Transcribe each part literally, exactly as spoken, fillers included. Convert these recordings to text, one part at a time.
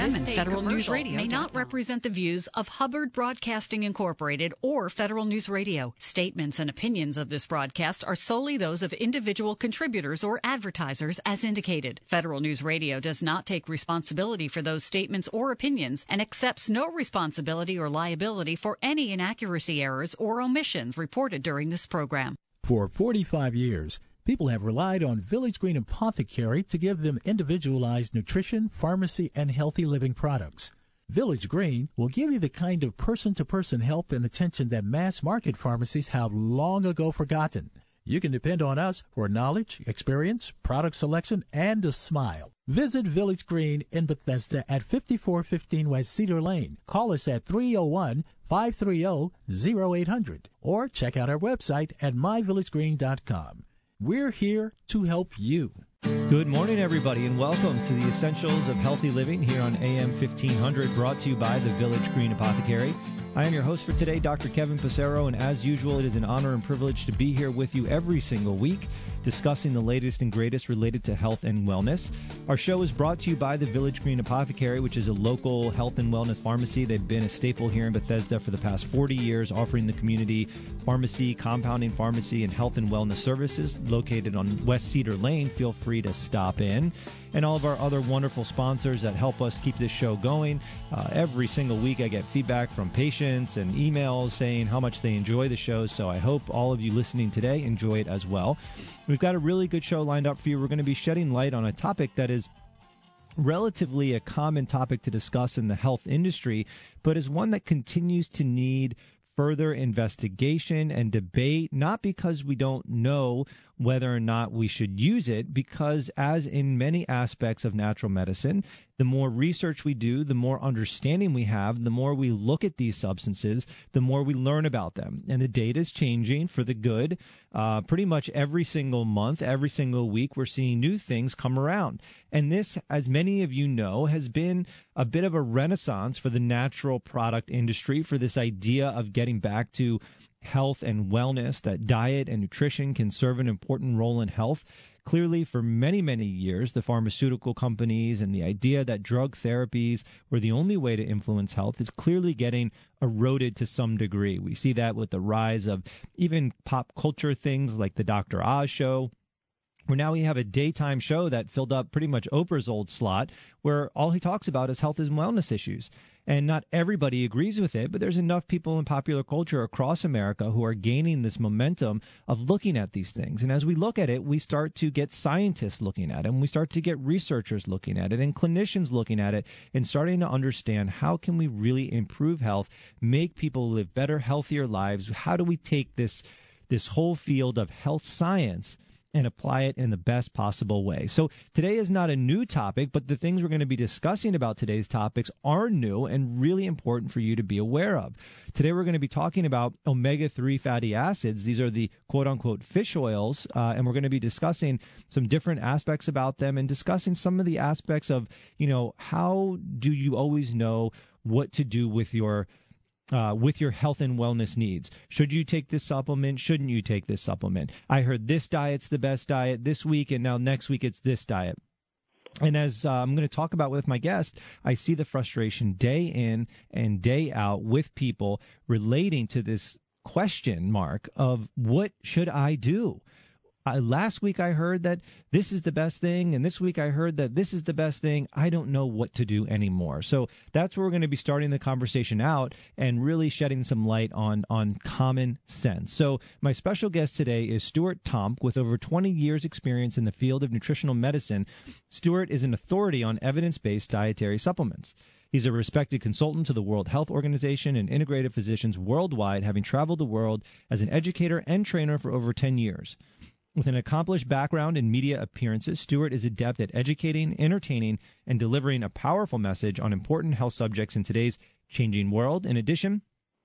M and Federal News Radio may not represent the views of Hubbard Broadcasting Incorporated or Federal News Radio. Statements and opinions of this broadcast are solely those of individual contributors or advertisers as indicated. Federal News Radio does not take responsibility for those statements or opinions and accepts no responsibility or liability for any inaccuracy, errors, or omissions reported during this program. For forty-five years, people have relied on Village Green Apothecary to give them individualized nutrition, pharmacy, and healthy living products. Village Green will give you the kind of person-to-person help and attention that mass-market pharmacies have long ago forgotten. You can depend on us for knowledge, experience, product selection, and a smile. Visit Village Green in Bethesda at fifty-four fifteen West Cedar Lane. Call us at three oh one, five three oh, oh eight hundred or check out our website at my village green dot com. We're here to help you. Good morning, everybody, and welcome to the Essentials of Healthy Living here on A M fifteen hundred, brought to you by the Village Green Apothecary. I am your host for today, Doctor Kevin Passero, and as usual, it is an honor and privilege to be here with you every single week, discussing the latest and greatest related to health and wellness. Our show is brought to you by the Village Green Apothecary, which is a local health and wellness pharmacy. They've been a staple here in Bethesda for the past forty years, offering the community pharmacy, compounding pharmacy, and health and wellness services. Located on West Cedar Lane, feel free to stop in. And all of our other wonderful sponsors that help us keep this show going. Uh, every single week I get feedback from patients and emails saying how much they enjoy the show, so I hope all of you listening today enjoy it as well. We've got a really good show lined up for you. We're going to be shedding light on a topic that is relatively a common topic to discuss in the health industry, but is one that continues to need further investigation and debate, not because we don't know whether or not we should use it, because as in many aspects of natural medicine, the more research we do, the more understanding we have, the more we look at these substances, the more we learn about them. And the data is changing for the good. Uh, pretty much every single month, every single week, we're seeing new things come around. And this, as many of you know, has been a bit of a renaissance for the natural product industry, for this idea of getting back to health and wellness, that diet and nutrition can serve an important role in health. Clearly, for many, many years, the pharmaceutical companies and the idea that drug therapies were the only way to influence health is clearly getting eroded to some degree. We see that with the rise of even pop culture things like the Doctor Oz show, where now we have a daytime show that filled up pretty much Oprah's old slot, where all he talks about is health and wellness issues. And not everybody agrees with it, but there's enough people in popular culture across America who are gaining this momentum of looking at these things. And as we look at it, we start to get scientists looking at it, and we start to get researchers looking at it, and clinicians looking at it, and starting to understand how can we really improve health, make people live better, healthier lives. How do we take this, this whole field of health science and apply it in the best possible way? So today is not a new topic, but the things we're going to be discussing about today's topics are new and really important for you to be aware of. Today we're going to be talking about omega three fatty acids. These are the quote-unquote fish oils, uh, and we're going to be discussing some different aspects about them and discussing some of the aspects of, you know, how do you always know what to do with your Uh, with your health and wellness needs. Should you take this supplement? Shouldn't you take this supplement? I heard this diet's the best diet this week, and now next week it's this diet. And as uh, I'm going to talk about with my guest, I see the frustration day in and day out with people relating to this question mark of what should I do? Uh, last week I heard that this is the best thing, and this week I heard that this is the best thing. I don't know what to do anymore. So that's where we're going to be starting the conversation out and really shedding some light on, on common sense. So my special guest today is Stuart Tomc, with over twenty years experience in the field of nutritional medicine. Stuart is an authority on evidence-based dietary supplements. He's a respected consultant to the World Health Organization and integrative physicians worldwide, having traveled the world as an educator and trainer for over ten years. With an accomplished background in media appearances, Stuart is adept at educating, entertaining, and delivering a powerful message on important health subjects in today's changing world. In addition,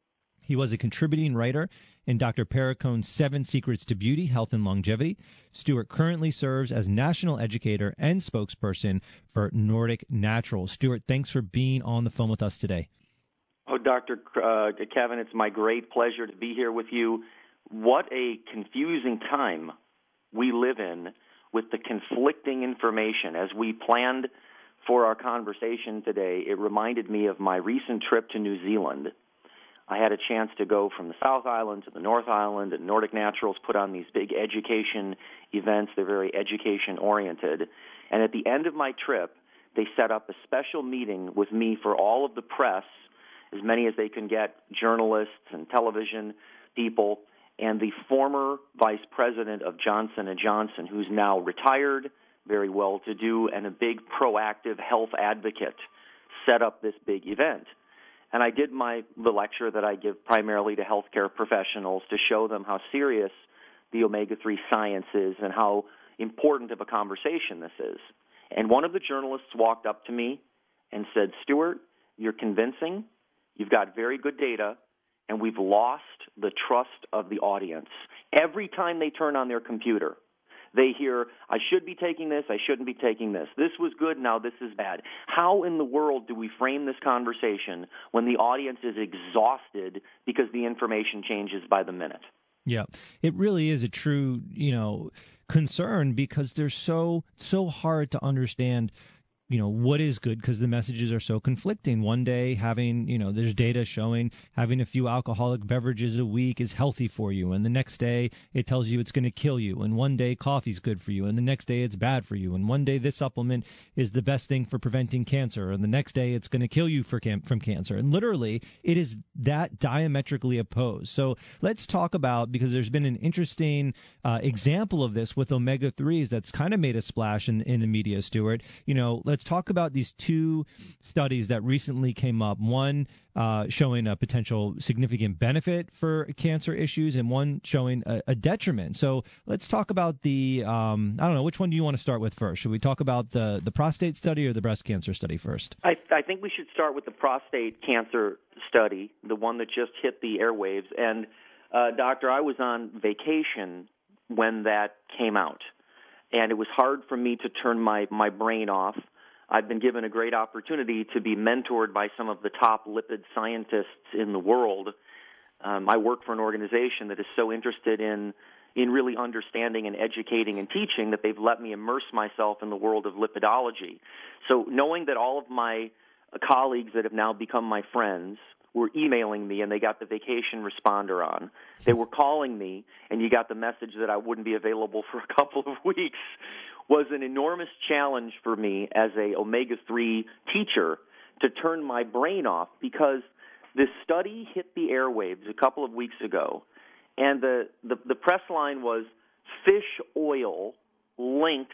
he was a contributing writer in Doctor Perricone's Seven Secrets to Beauty, Health, and Longevity. Stuart currently serves as national educator and spokesperson for Nordic Naturals. Stuart, thanks for being on the phone with us today. Oh, Doctor Uh, Kevin, it's my great pleasure to be here with you. What a confusing time we live in with the conflicting information. As we planned for our conversation today, it reminded me of my recent trip to New Zealand. I had a chance to go from the South Island to the North Island, and Nordic Naturals put on these big education events. They're very education-oriented. And at the end of my trip, they set up a special meeting with me for all of the press, as many as they can get, journalists and television people, and the former vice president of Johnson and Johnson, who's now retired, very well-to-do, and a big proactive health advocate, set up this big event. And I did my the lecture that I give primarily to healthcare professionals to show them how serious the omega three science is and how important of a conversation this is. And one of the journalists walked up to me and said, "Stuart, you're convincing, you've got very good data, and we've lost the trust of the audience. Every time they turn on their computer, they hear, I should be taking this, I shouldn't be taking this. This was good, now this is bad." How in the world do we frame this conversation when the audience is exhausted because the information changes by the minute? Yeah, it really is a true, you know, concern because they're so, so hard to understand, you know, what is good because the messages are so conflicting. One day having, you know, there's data showing having a few alcoholic beverages a week is healthy for you. And the next day it tells you it's going to kill you. And one day coffee's good for you. And the next day it's bad for you. And one day this supplement is the best thing for preventing cancer. And the next day it's going to kill you for cam- from cancer. And literally it is that diametrically opposed. So let's talk about, because there's been an interesting uh, example of this with omega threes that's kind of made a splash in, in the media, Stuart. You know, let's talk about these two studies that recently came up, one uh, showing a potential significant benefit for cancer issues and one showing a, a detriment. So let's talk about the, um, I don't know, which one do you want to start with first? Should we talk about the, the prostate study or the breast cancer study first? I, I think we should start with the prostate cancer study, the one that just hit the airwaves. And, uh, Doctor, I was on vacation when that came out, and it was hard for me to turn my, my brain off. I've been given a great opportunity to be mentored by some of the top lipid scientists in the world. Um, I work for an organization that is so interested in in really understanding and educating and teaching that they've let me immerse myself in the world of lipidology. So knowing that all of my colleagues that have now become my friends were emailing me and they got the vacation responder on, they were calling me and you got the message that I wouldn't be available for a couple of weeks, was an enormous challenge for me as a omega three teacher to turn my brain off, because this study hit the airwaves a couple of weeks ago, and the, the, the press line was fish oil linked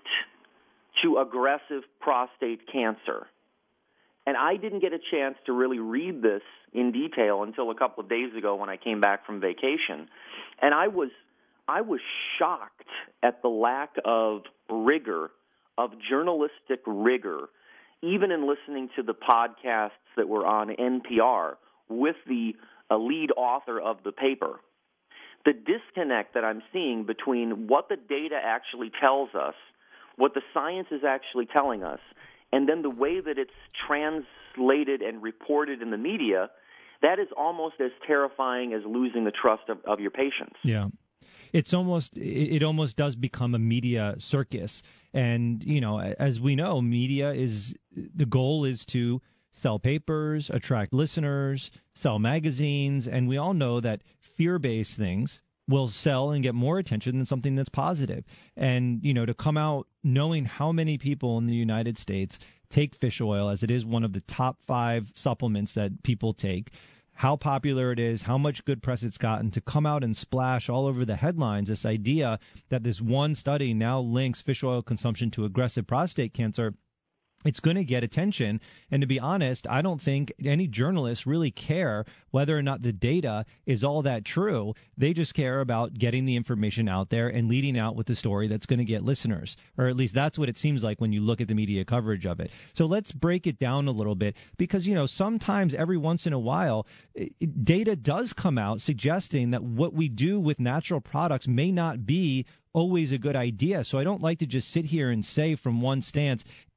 to aggressive prostate cancer. And I didn't get a chance to really read this in detail until a couple of days ago when I came back from vacation. And I was I was shocked at the lack of rigor, of journalistic rigor, even in listening to the podcasts that were on N P R with the uh, lead author of the paper. The disconnect that I'm seeing between what the data actually tells us, what the science is actually telling us, and then the way that it's translated and reported in the media, that is almost as terrifying as losing the trust of, of your patients. Yeah. It's almost, it almost does become a media circus. And, you know, as we know, media is, the goal is to sell papers, attract listeners, sell magazines. And we all know that fear-based things will sell and get more attention than something that's positive. And, you know, to come out knowing how many people in the United States take fish oil, as it is one of the top five supplements that people take, how popular it is, how much good press it's gotten, to come out and splash all over the headlines this idea that this one study now links fish oil consumption to aggressive prostate cancer. It's going to get attention. And to be honest, I don't think any journalists really care whether or not the data is all that true. They just care about getting the information out there and leading out with the story that's going to get listeners, or at least that's what it seems like when you look at the media coverage of it. So let's break it down a little bit, because, you know, sometimes every once in a while, data does come out suggesting that what we do with natural products may not be always a good idea. So I don't like to just sit here and say from one stance,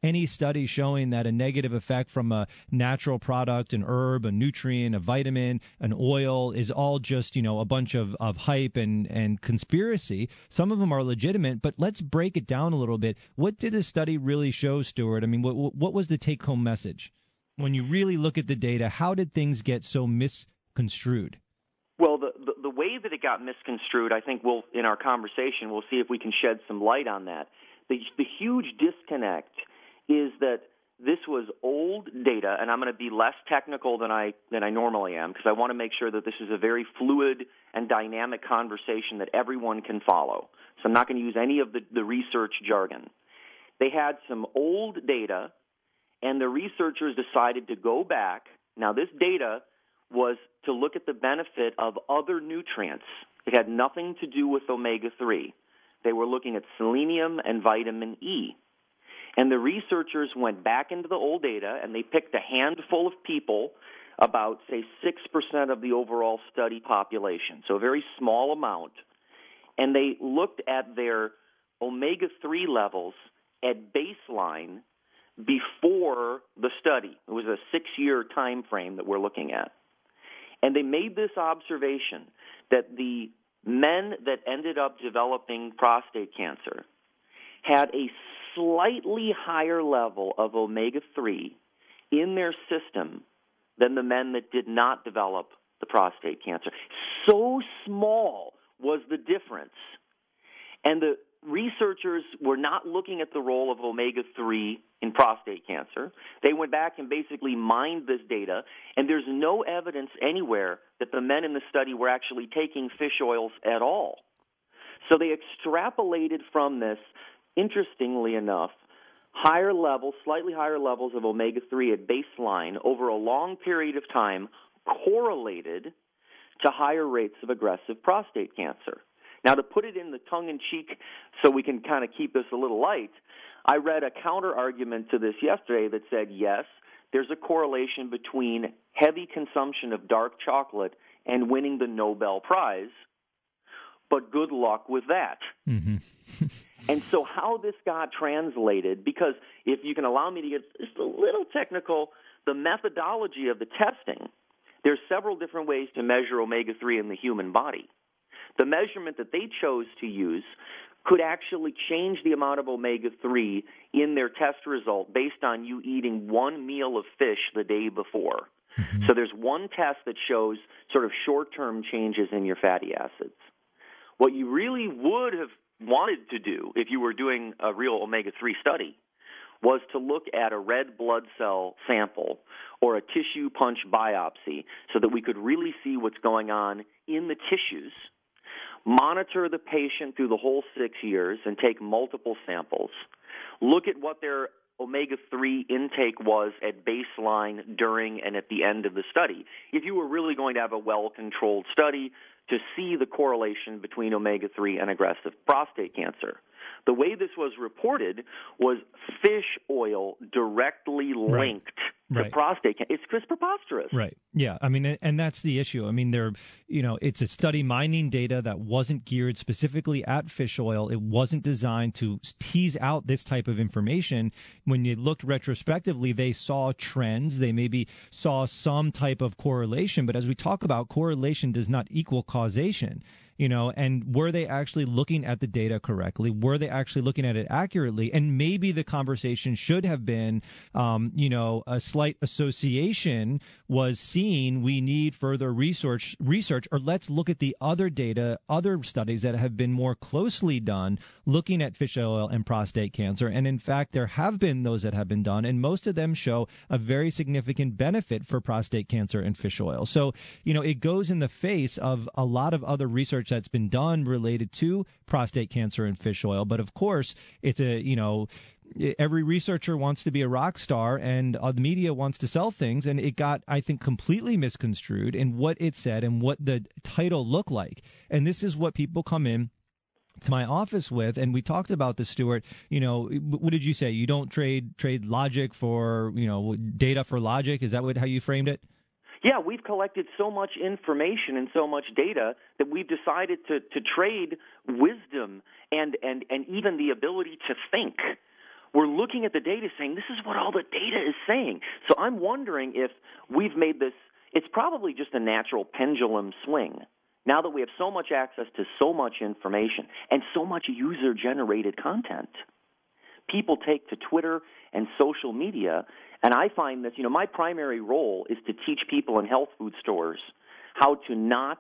any study showing that a negative effect from a natural product, an herb, a nutrient, a vitamin, an oil is all just, you know, a bunch of, of hype and, and conspiracy. Some of them are legitimate, but let's break it down a little bit. What did the study really show, Stuart? I mean, what, what was the take-home message? When you really look at the data, how did things get so misconstrued? Well, the, the, the way that it got misconstrued, I think we'll, in our conversation, we'll see if we can shed some light on that. The, the huge disconnect is that this was old data, and I'm going to be less technical than I than I normally am because I want to make sure that this is a very fluid and dynamic conversation that everyone can follow. So I'm not going to use any of the, the research jargon. They had some old data, and the researchers decided to go back. Now, this data was to look at the benefit of other nutrients. It had nothing to do with omega three. They were looking at selenium and vitamin E. And the researchers went back into the old data, and they picked a handful of people, about, say, six percent of the overall study population, so a very small amount, and they looked at their omega three levels at baseline before the study. It was a six-year time frame that we're looking at. And they made this observation that the men that ended up developing prostate cancer had a slightly higher level of omega three in their system than the men that did not develop the prostate cancer. So small was the difference. And the researchers were not looking at the role of omega three in prostate cancer. They went back and basically mined this data, and there's no evidence anywhere that the men in the study were actually taking fish oils at all. So they extrapolated from this, interestingly enough, higher levels, slightly higher levels of omega three at baseline over a long period of time correlated to higher rates of aggressive prostate cancer. Now, to put it in the tongue-in-cheek so we can kind of keep this a little light, I read a counter-argument to this yesterday that said, yes, there's a correlation between heavy consumption of dark chocolate and winning the Nobel Prize, but good luck with that. Mm-hmm. And so how this got translated, because if you can allow me to get just a little technical, the methodology of the testing, there's several different ways to measure omega three in the human body. The measurement that they chose to use could actually change the amount of omega three in their test result based on you eating one meal of fish the day before. Mm-hmm. So there's one test that shows sort of short-term changes in your fatty acids. What you really would have wanted to do if you were doing a real omega three study was to look at a red blood cell sample or a tissue punch biopsy so that we could really see what's going on in the tissues, monitor the patient through the whole six years and take multiple samples, look at what their omega three intake was at baseline, during, and at the end of the study. If you were really going to have a well-controlled study to see the correlation between omega three and aggressive prostate cancer. The way this was reported was fish oil directly linked right. to right. prostate cancer. It's just preposterous. Right. Yeah. I mean, and that's the issue. I mean, there, you know, it's a study mining data that wasn't geared specifically at fish oil. It wasn't designed to tease out this type of information. When you looked retrospectively, they saw trends. They maybe saw some type of correlation. But as we talk about, correlation does not equal causation. You know, and were they actually looking at the data correctly? Were they actually looking at it accurately? And maybe the conversation should have been, um, you know, a slight association was seen. We need further research, research, or let's look at the other data, other studies that have been more closely done looking at fish oil and prostate cancer. And in fact, there have been those that have been done, and most of them show a very significant benefit for prostate cancer and fish oil. So, you know, it goes in the face of a lot of other research that's been done related to prostate cancer and fish oil. But of course, it's a, you know, every researcher wants to be a rock star, and uh, the media wants to sell things. And it got, I think, completely misconstrued in what it said and what the title looked like. And this is what people come in to my office with, and we talked about this, Stuart. You know, what did you say? You don't trade trade logic for, you know, data for logic? Is that what how you framed it? Yeah, we've collected so much information and so much data that we've decided to, to trade wisdom and, and, and even the ability to think we're looking at the data saying this is what all the data is saying. So I'm wondering if we've made this, it's probably just a natural pendulum swing. Now that we have so much access to so much information and so much user-generated content, people take to Twitter and social media, and I find that, you know, my primary role is to teach people in health food stores how to not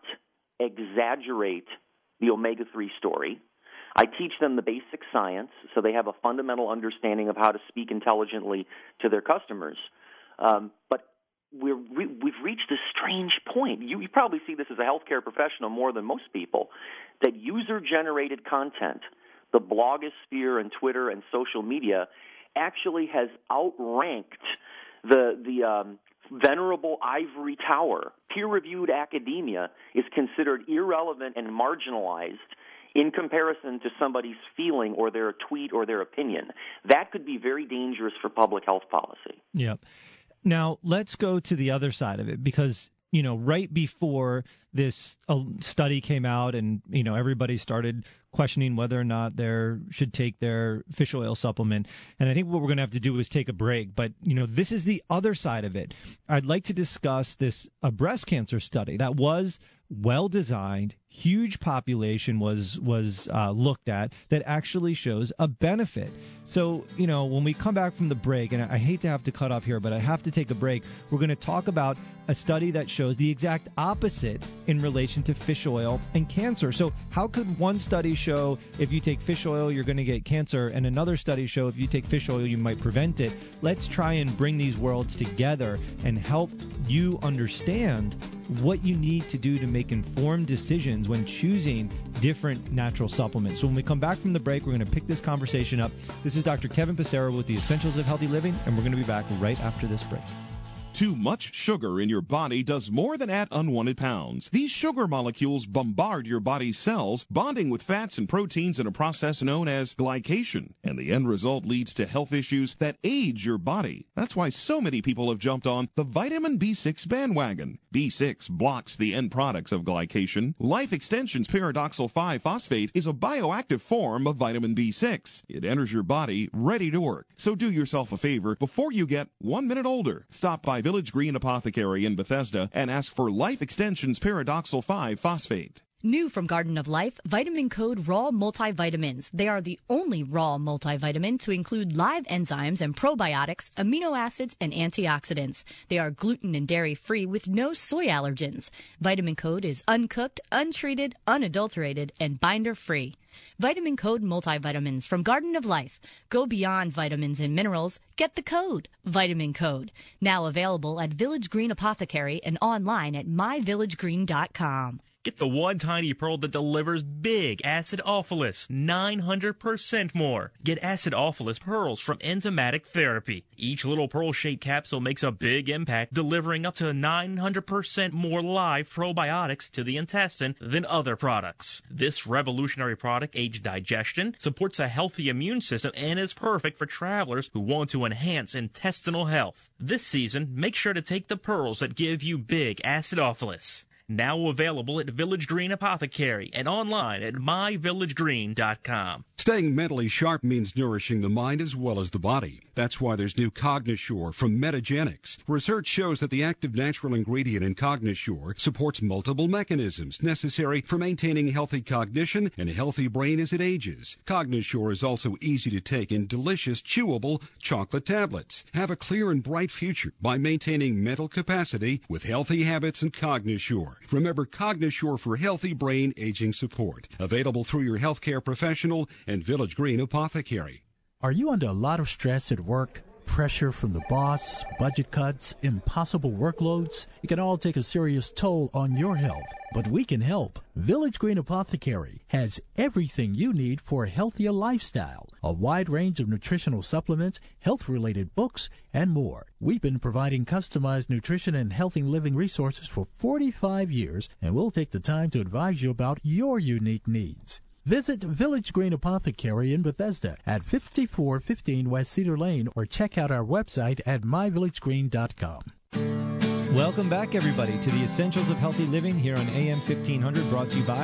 exaggerate the omega three story. I teach them the basic science so they have a fundamental understanding of how to speak intelligently to their customers. Um, but we're, we, we've reached this strange point. You, you probably see this as a healthcare professional more than most people, that user-generated content, the blogosphere and Twitter and social media, actually has outranked the the um, venerable ivory tower. Peer-reviewed academia is considered irrelevant and marginalized in comparison to somebody's feeling or their tweet or their opinion. That could be very dangerous for public health policy. Yep. Now, let's go to the other side of it, because, you know, right before this uh, study came out and, you know, everybody started questioning whether or not they should take their fish oil supplement. And I think what we're going to have to do is take a break. But, you know, this is the other side of it. I'd like to discuss this a breast cancer study that was well-designed, huge population was was uh, looked at, that actually shows a benefit. So, you know, when we come back from the break, and I hate to have to cut off here, but I have to take a break, we're going to talk about a study that shows the exact opposite in relation to fish oil and cancer. So how could one study show if you take fish oil, you're going to get cancer, and another study show if you take fish oil, you might prevent it? Let's try and bring these worlds together and help you understand what you need to do to make informed decisions when choosing different natural supplements. So when we come back from the break, we're going to pick this conversation up. This is Doctor Kevin Passero with the Essentials of Healthy Living, and we're going to be back right after this break. Too much sugar in your body does more than add unwanted pounds. These sugar molecules bombard your body's cells, bonding with fats and proteins in a process known as glycation. And the end result leads to health issues that age your body. That's why so many people have jumped on the vitamin B six bandwagon. B six blocks the end products of glycation. Life Extension's Pyridoxal five phosphate is a bioactive form of vitamin B six. It enters your body ready to work. So do yourself a favor before you get one minute older. Stop by Village Green Apothecary in Bethesda and ask for Life Extension's Pyridoxal five phosphate. New from Garden of Life, Vitamin Code Raw Multivitamins. They are the only raw multivitamin to include live enzymes and probiotics, amino acids, and antioxidants. They are gluten and dairy-free with no soy allergens. Vitamin Code is uncooked, untreated, unadulterated, and binder-free. Vitamin Code Multivitamins from Garden of Life. Go beyond vitamins and minerals. Get the code. Vitamin Code. Now available at Village Green Apothecary and online at my village green dot com. Get the one tiny pearl that delivers big acidophilus, nine hundred percent more. Get acidophilus pearls from Enzymatic Therapy. Each little pearl-shaped capsule makes a big impact, delivering up to nine hundred percent more live probiotics to the intestine than other products. This revolutionary product aids digestion, supports a healthy immune system, and is perfect for travelers who want to enhance intestinal health. This season, make sure to take the pearls that give you big acidophilus. Now available at Village Green Apothecary and online at my village green dot com. Staying mentally sharp means nourishing the mind as well as the body. That's why there's new Cognisure from Metagenics. Research shows that the active natural ingredient in Cognisure supports multiple mechanisms necessary for maintaining healthy cognition and a healthy brain as it ages. Cognisure is also easy to take in delicious, chewable chocolate tablets. Have a clear and bright future by maintaining mental capacity with healthy habits and Cognisure. Remember Cognisure for healthy brain aging support. Available through your healthcare professional and Village Green Apothecary. Are you under a lot of stress at work? Pressure from the boss, budget cuts, impossible workloads? It can all take a serious toll on your health. But we can help. Village Green Apothecary has everything you need for a healthier lifestyle. A wide range of nutritional supplements, health-related books, and more. We've been providing customized nutrition and healthy living resources for forty-five years, and we'll take the time to advise you about your unique needs. Visit Village Green Apothecary in Bethesda at fifty-four fifteen West Cedar Lane or check out our website at my village green dot com. Welcome back, everybody, to the Essentials of Healthy Living here on A M fifteen hundred, brought to you by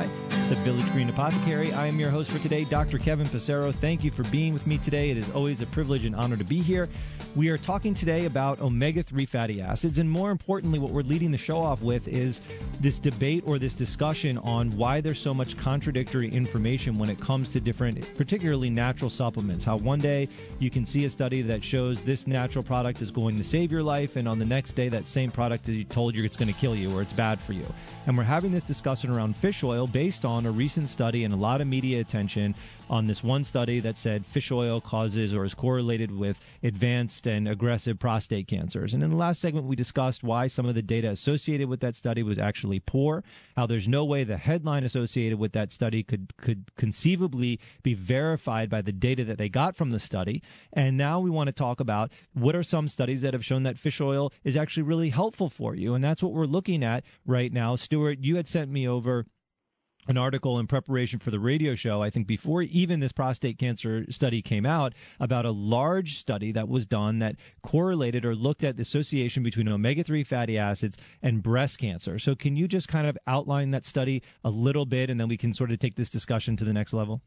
the Village Green Apothecary. I am your host for today, Doctor Kevin Passero. Thank you for being with me today. It is always a privilege and honor to be here. We are talking today about omega three fatty acids, and more importantly, what we're leading the show off with is this debate or this discussion on why there's so much contradictory information when it comes to different, particularly natural supplements. How one day you can see a study that shows this natural product is going to save your life, and on the next day that same product is told you it's going to kill you or it's bad for you. And we're having this discussion around fish oil based on a recent study and a lot of media attention on this one study that said fish oil causes or is correlated with advanced and aggressive prostate cancers. And in the last segment, we discussed why some of the data associated with that study was actually poor, how there's no way the headline associated with that study could, could conceivably be verified by the data that they got from the study. And now we want to talk about what are some studies that have shown that fish oil is actually really helpful for you. And that's what we're looking at right now. Stuart, you had sent me over an article in preparation for the radio show, I think before even this prostate cancer study came out, about a large study that was done that correlated or looked at the association between omega three fatty acids and breast cancer. So can you just kind of outline that study a little bit, and then we can sort of take this discussion to the next level?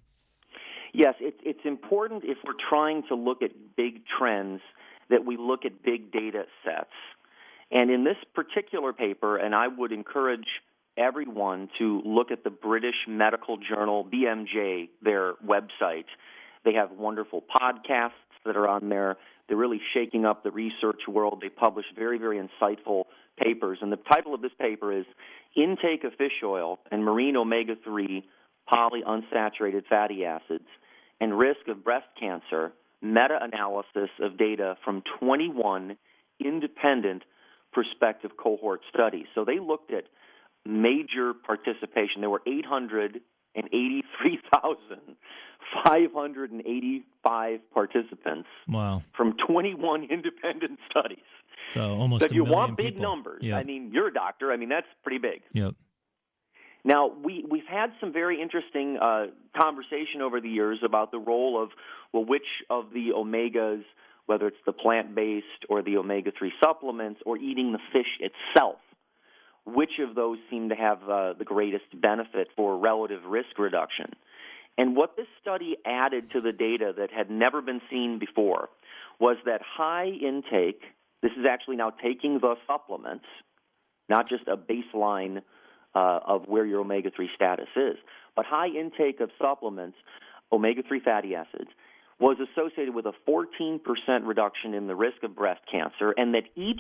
Yes, it, it's important if we're trying to look at big trends that we look at big data sets. And in this particular paper, and I would encourage everyone to look at the British Medical Journal, B M J, their website. They have wonderful podcasts that are on there. They're really shaking up the research world. They publish very, very insightful papers. And the title of this paper is Intake of Fish Oil and Marine Omega three Polyunsaturated Fatty Acids and Risk of Breast Cancer, Meta-Analysis of Data from twenty-one Independent Prospective Cohort Studies. So they looked at major participation. There were eight hundred eighty-three thousand five hundred eighty-five participants. Wow. From twenty-one independent studies. So almost so if a you million want big people. numbers, Yep. I mean, you're a doctor. I mean, that's pretty big. Yep. Now, we, we've had some very interesting uh, conversation over the years about the role of, well, which of the omegas, whether it's the plant-based or the omega three supplements or eating the fish itself, which of those seem to have uh, the greatest benefit for relative risk reduction. And what this study added to the data that had never been seen before was that high intake, this is actually now taking the supplements, not just a baseline uh, of where your omega three status is, but high intake of supplements, omega three fatty acids, was associated with a fourteen percent reduction in the risk of breast cancer, and that each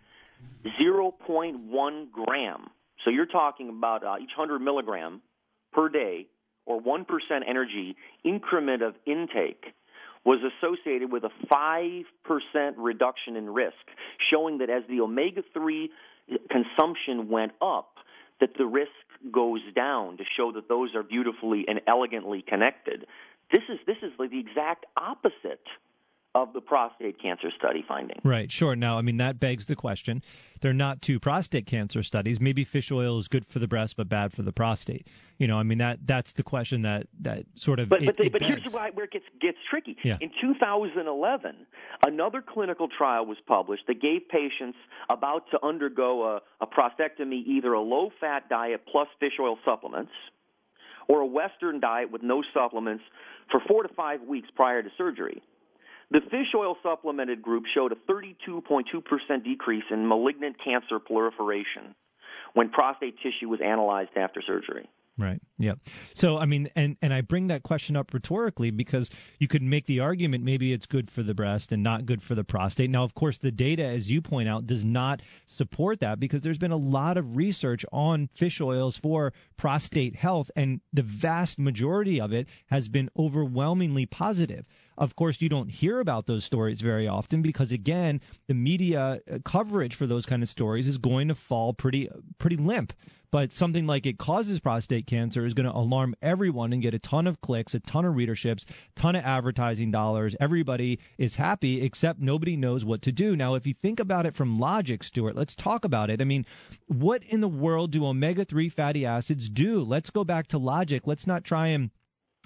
zero point one gram, so you're talking about uh, each one hundred milligram per day or one percent energy increment of intake was associated with a five percent reduction in risk, showing that as the omega three consumption went up, that the risk goes down, to show that those are beautifully and elegantly connected. This is this is like the exact opposite of the prostate cancer study finding. Right, sure. Now, I mean, that begs the question. They're not two prostate cancer studies. Maybe fish oil is good for the breast but bad for the prostate. You know, I mean, that that's the question that, that sort of But, it, but, they, it but begs. here's why, where it gets, gets tricky. Yeah. In two thousand eleven, another clinical trial was published that gave patients about to undergo a, a prostatectomy either a low-fat diet plus fish oil supplements or a Western diet with no supplements for four to five weeks prior to surgery. The fish oil supplemented group showed a thirty-two point two percent decrease in malignant cancer proliferation when prostate tissue was analyzed after surgery. Right. Yeah. So, I mean, and, and I bring that question up rhetorically because you could make the argument maybe it's good for the breast and not good for the prostate. Now, of course, the data, as you point out, does not support that because there's been a lot of research on fish oils for prostate health, and the vast majority of it has been overwhelmingly positive. Of course, you don't hear about those stories very often because, again, the media coverage for those kind of stories is going to fall pretty pretty limp. But something like it causes prostate cancer is going to alarm everyone and get a ton of clicks, a ton of readerships, ton of advertising dollars. Everybody is happy, except nobody knows what to do. Now, if you think about it from logic, Stuart, let's talk about it. I mean, what in the world do omega three fatty acids do? Let's go back to logic. Let's not try and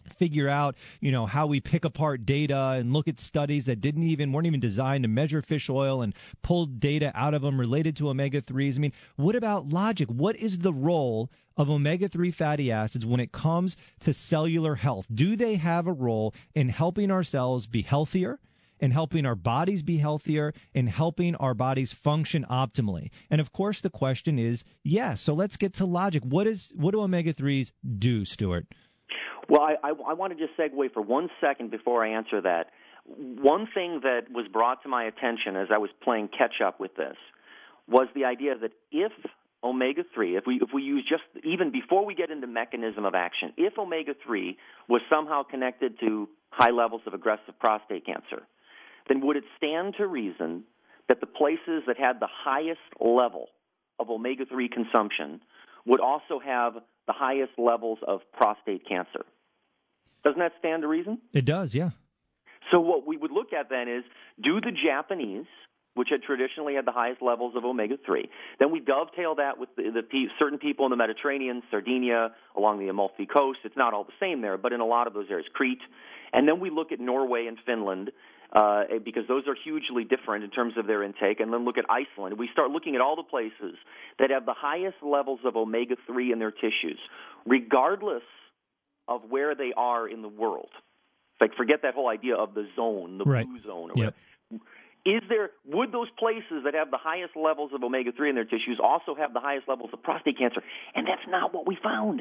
figure out, you know, how we pick apart data and look at studies that didn't even weren't even designed to measure fish oil and pull data out of them related to omega threes. I mean, what about logic? What is the role of omega three fatty acids when it comes to cellular health? Do they have a role in helping our cells be healthier, in helping our bodies be healthier, in helping our bodies function optimally? And of course, the question is yes. So let's get to logic. What is what do omega threes do, Stuart? Well, I, I, I want to just segue for one second before I answer that. One thing that was brought to my attention as I was playing catch-up with this was the idea that if omega three, if we if we use just, even before we get into mechanism of action, if omega three was somehow connected to high levels of aggressive prostate cancer, then would it stand to reason that the places that had the highest level of omega three consumption would also have the highest levels of prostate cancer? Doesn't that stand to reason? It does, yeah. So what we would look at then is, do the Japanese, which had traditionally had the highest levels of omega three, then we dovetail that with the, the certain people in the Mediterranean, Sardinia, along the Amalfi Coast. It's not all the same there, but in a lot of those areas, Crete. And then we look at Norway and Finland, uh, because those are hugely different in terms of their intake, and then look at Iceland. We start looking at all the places that have the highest levels of omega three in their tissues, regardless of where they are in the world. Like, forget that whole idea of the zone, the right. blue zone. Or yep. Is there, would those places that have the highest levels of omega three in their tissues also have the highest levels of prostate cancer? And that's not what we found.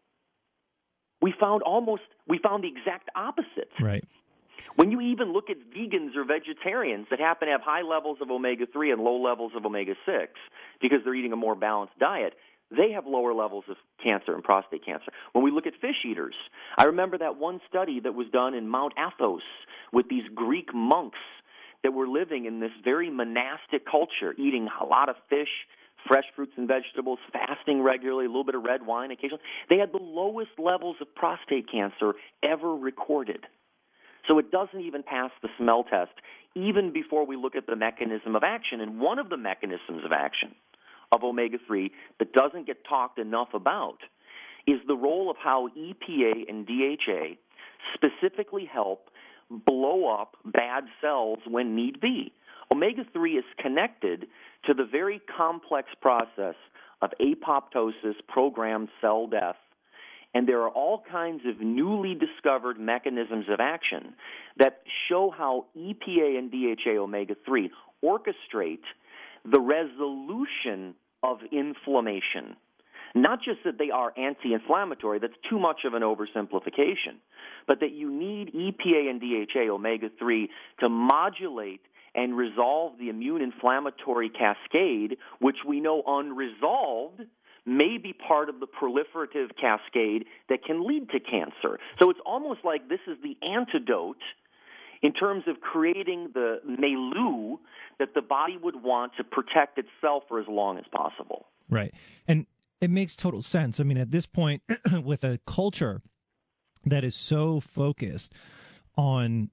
We found almost, we found the exact opposite. Right. When you even look at vegans or vegetarians that happen to have high levels of omega three and low levels of omega six because they're eating a more balanced diet, they have lower levels of cancer and prostate cancer. When we look at fish eaters, I remember that one study that was done in Mount Athos with these Greek monks that were living in this very monastic culture, eating a lot of fish, fresh fruits and vegetables, fasting regularly, a little bit of red wine occasionally. They had the lowest levels of prostate cancer ever recorded. So it doesn't even pass the smell test, even before we look at the mechanism of action. And one of the mechanisms of action of omega three that doesn't get talked enough about is the role of how E P A and D H A specifically help blow up bad cells when need be. Omega three is connected to the very complex process of apoptosis, programmed cell death, and there are all kinds of newly discovered mechanisms of action that show how E P A and D H A omega three orchestrate the resolution of inflammation. Not just that they are anti-inflammatory, that's too much of an oversimplification, but that you need E P A and D H A omega three to modulate and resolve the immune inflammatory cascade, which we know unresolved may be part of the proliferative cascade that can lead to cancer. So it's almost like this is the antidote in terms of creating the milieu that the body would want to protect itself for as long as possible. Right. And it makes total sense. I mean, at this point, with a culture that is so focused on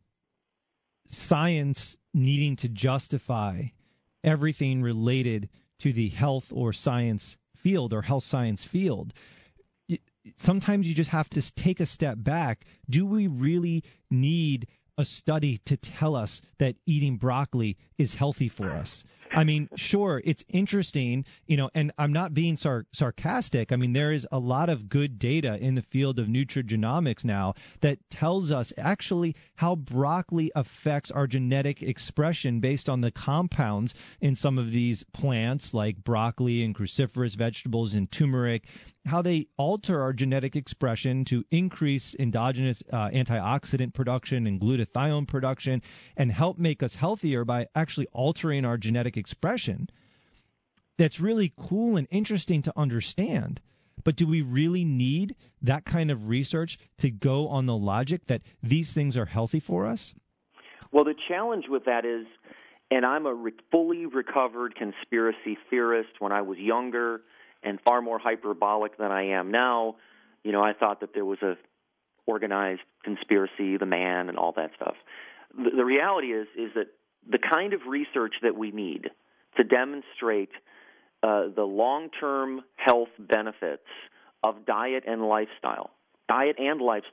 science needing to justify everything related to the health or science field or health science field, sometimes you just have to take a step back. Do we really need a study to tell us that eating broccoli is healthy for us? I mean, sure, it's interesting, you know, and I'm not being sar- sarcastic. I mean, there is a lot of good data in the field of nutrigenomics now that tells us actually how broccoli affects our genetic expression based on the compounds in some of these plants like broccoli and cruciferous vegetables and turmeric, how they alter our genetic expression to increase endogenous uh, antioxidant production and glutathione production and help make us healthier by actually altering our genetic expression. That's really cool and interesting to understand. But do we really need that kind of research to go on the logic that these things are healthy for us? Well, the challenge with that is, and I'm a re- fully recovered conspiracy theorist. When I was younger and far more hyperbolic than I am now, you know, I thought that there was a organized conspiracy, the man, and all that stuff. The, the reality is, is that the kind of research that we need to demonstrate uh, the long-term health benefits of diet and lifestyle, diet and lifestyle,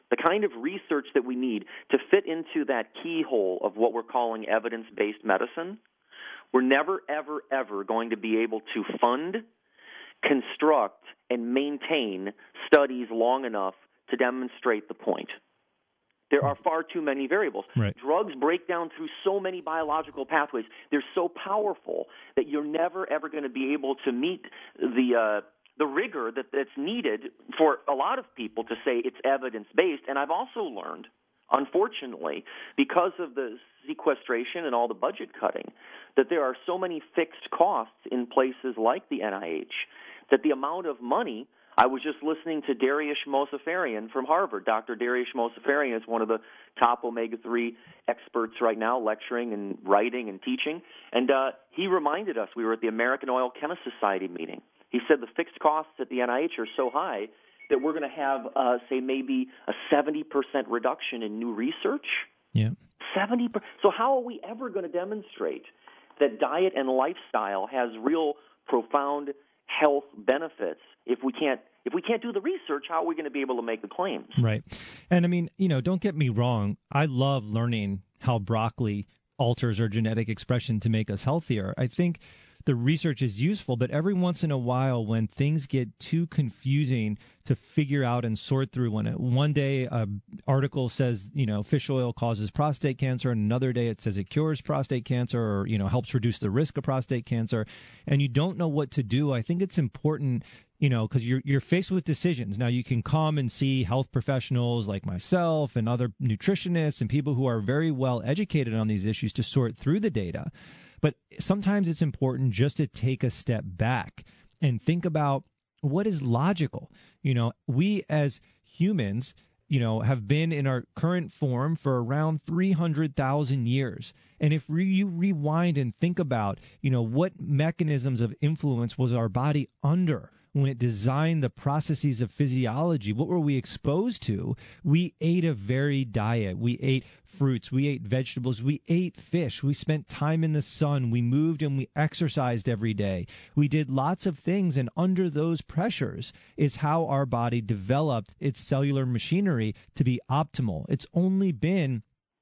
the kind of research that we need to fit into that keyhole of what we're calling evidence-based medicine, we're never, ever, ever going to be able to fund, construct, and maintain studies long enough to demonstrate the point. There are far too many variables. Right. Drugs break down through so many biological pathways. They're so powerful that you're never, ever going to be able to meet the uh, the rigor that, that's needed for a lot of people to say it's evidence-based. And I've also learned, unfortunately, because of the sequestration and all the budget cutting, that there are so many fixed costs in places like the N I H that the amount of money – I was just listening to Dariush Mozaffarian from Harvard. Doctor Dariush Mozaffarian is one of the top omega three experts right now, lecturing and writing and teaching. And uh, he reminded us, we were at the American Oil Chemists Society meeting. He said the fixed costs at the N I H are so high that we're going to have, uh, say, maybe a seventy percent reduction in new research. Yeah. seventy percent. So how are we ever going to demonstrate that diet and lifestyle has real profound health benefits if we can't if we can't do the research? How are we going to be able to make the claims? Right. And I mean, you know, don't get me wrong. I love learning how broccoli alters our genetic expression to make us healthier. I think the research is useful, but every once in a while when things get too confusing to figure out and sort through, when it, one day an article says, you know, fish oil causes prostate cancer, and another day it says it cures prostate cancer or, you know, helps reduce the risk of prostate cancer, and you don't know what to do, I think it's important, you know, because you're you're faced with decisions. Now, you can come and see health professionals like myself and other nutritionists and people who are very well educated on these issues to sort through the data. But sometimes it's important just to take a step back and think about what is logical. You know, we as humans, you know, have been in our current form for around three hundred thousand years. And if re- you rewind and think about, you know, what mechanisms of influence was our body under when it designed the processes of physiology, what were we exposed to? We ate a varied diet. We ate fruits. We ate vegetables. We ate fish. We spent time in the sun. We moved and we exercised every day. We did lots of things. And under those pressures is how our body developed its cellular machinery to be optimal. It's only been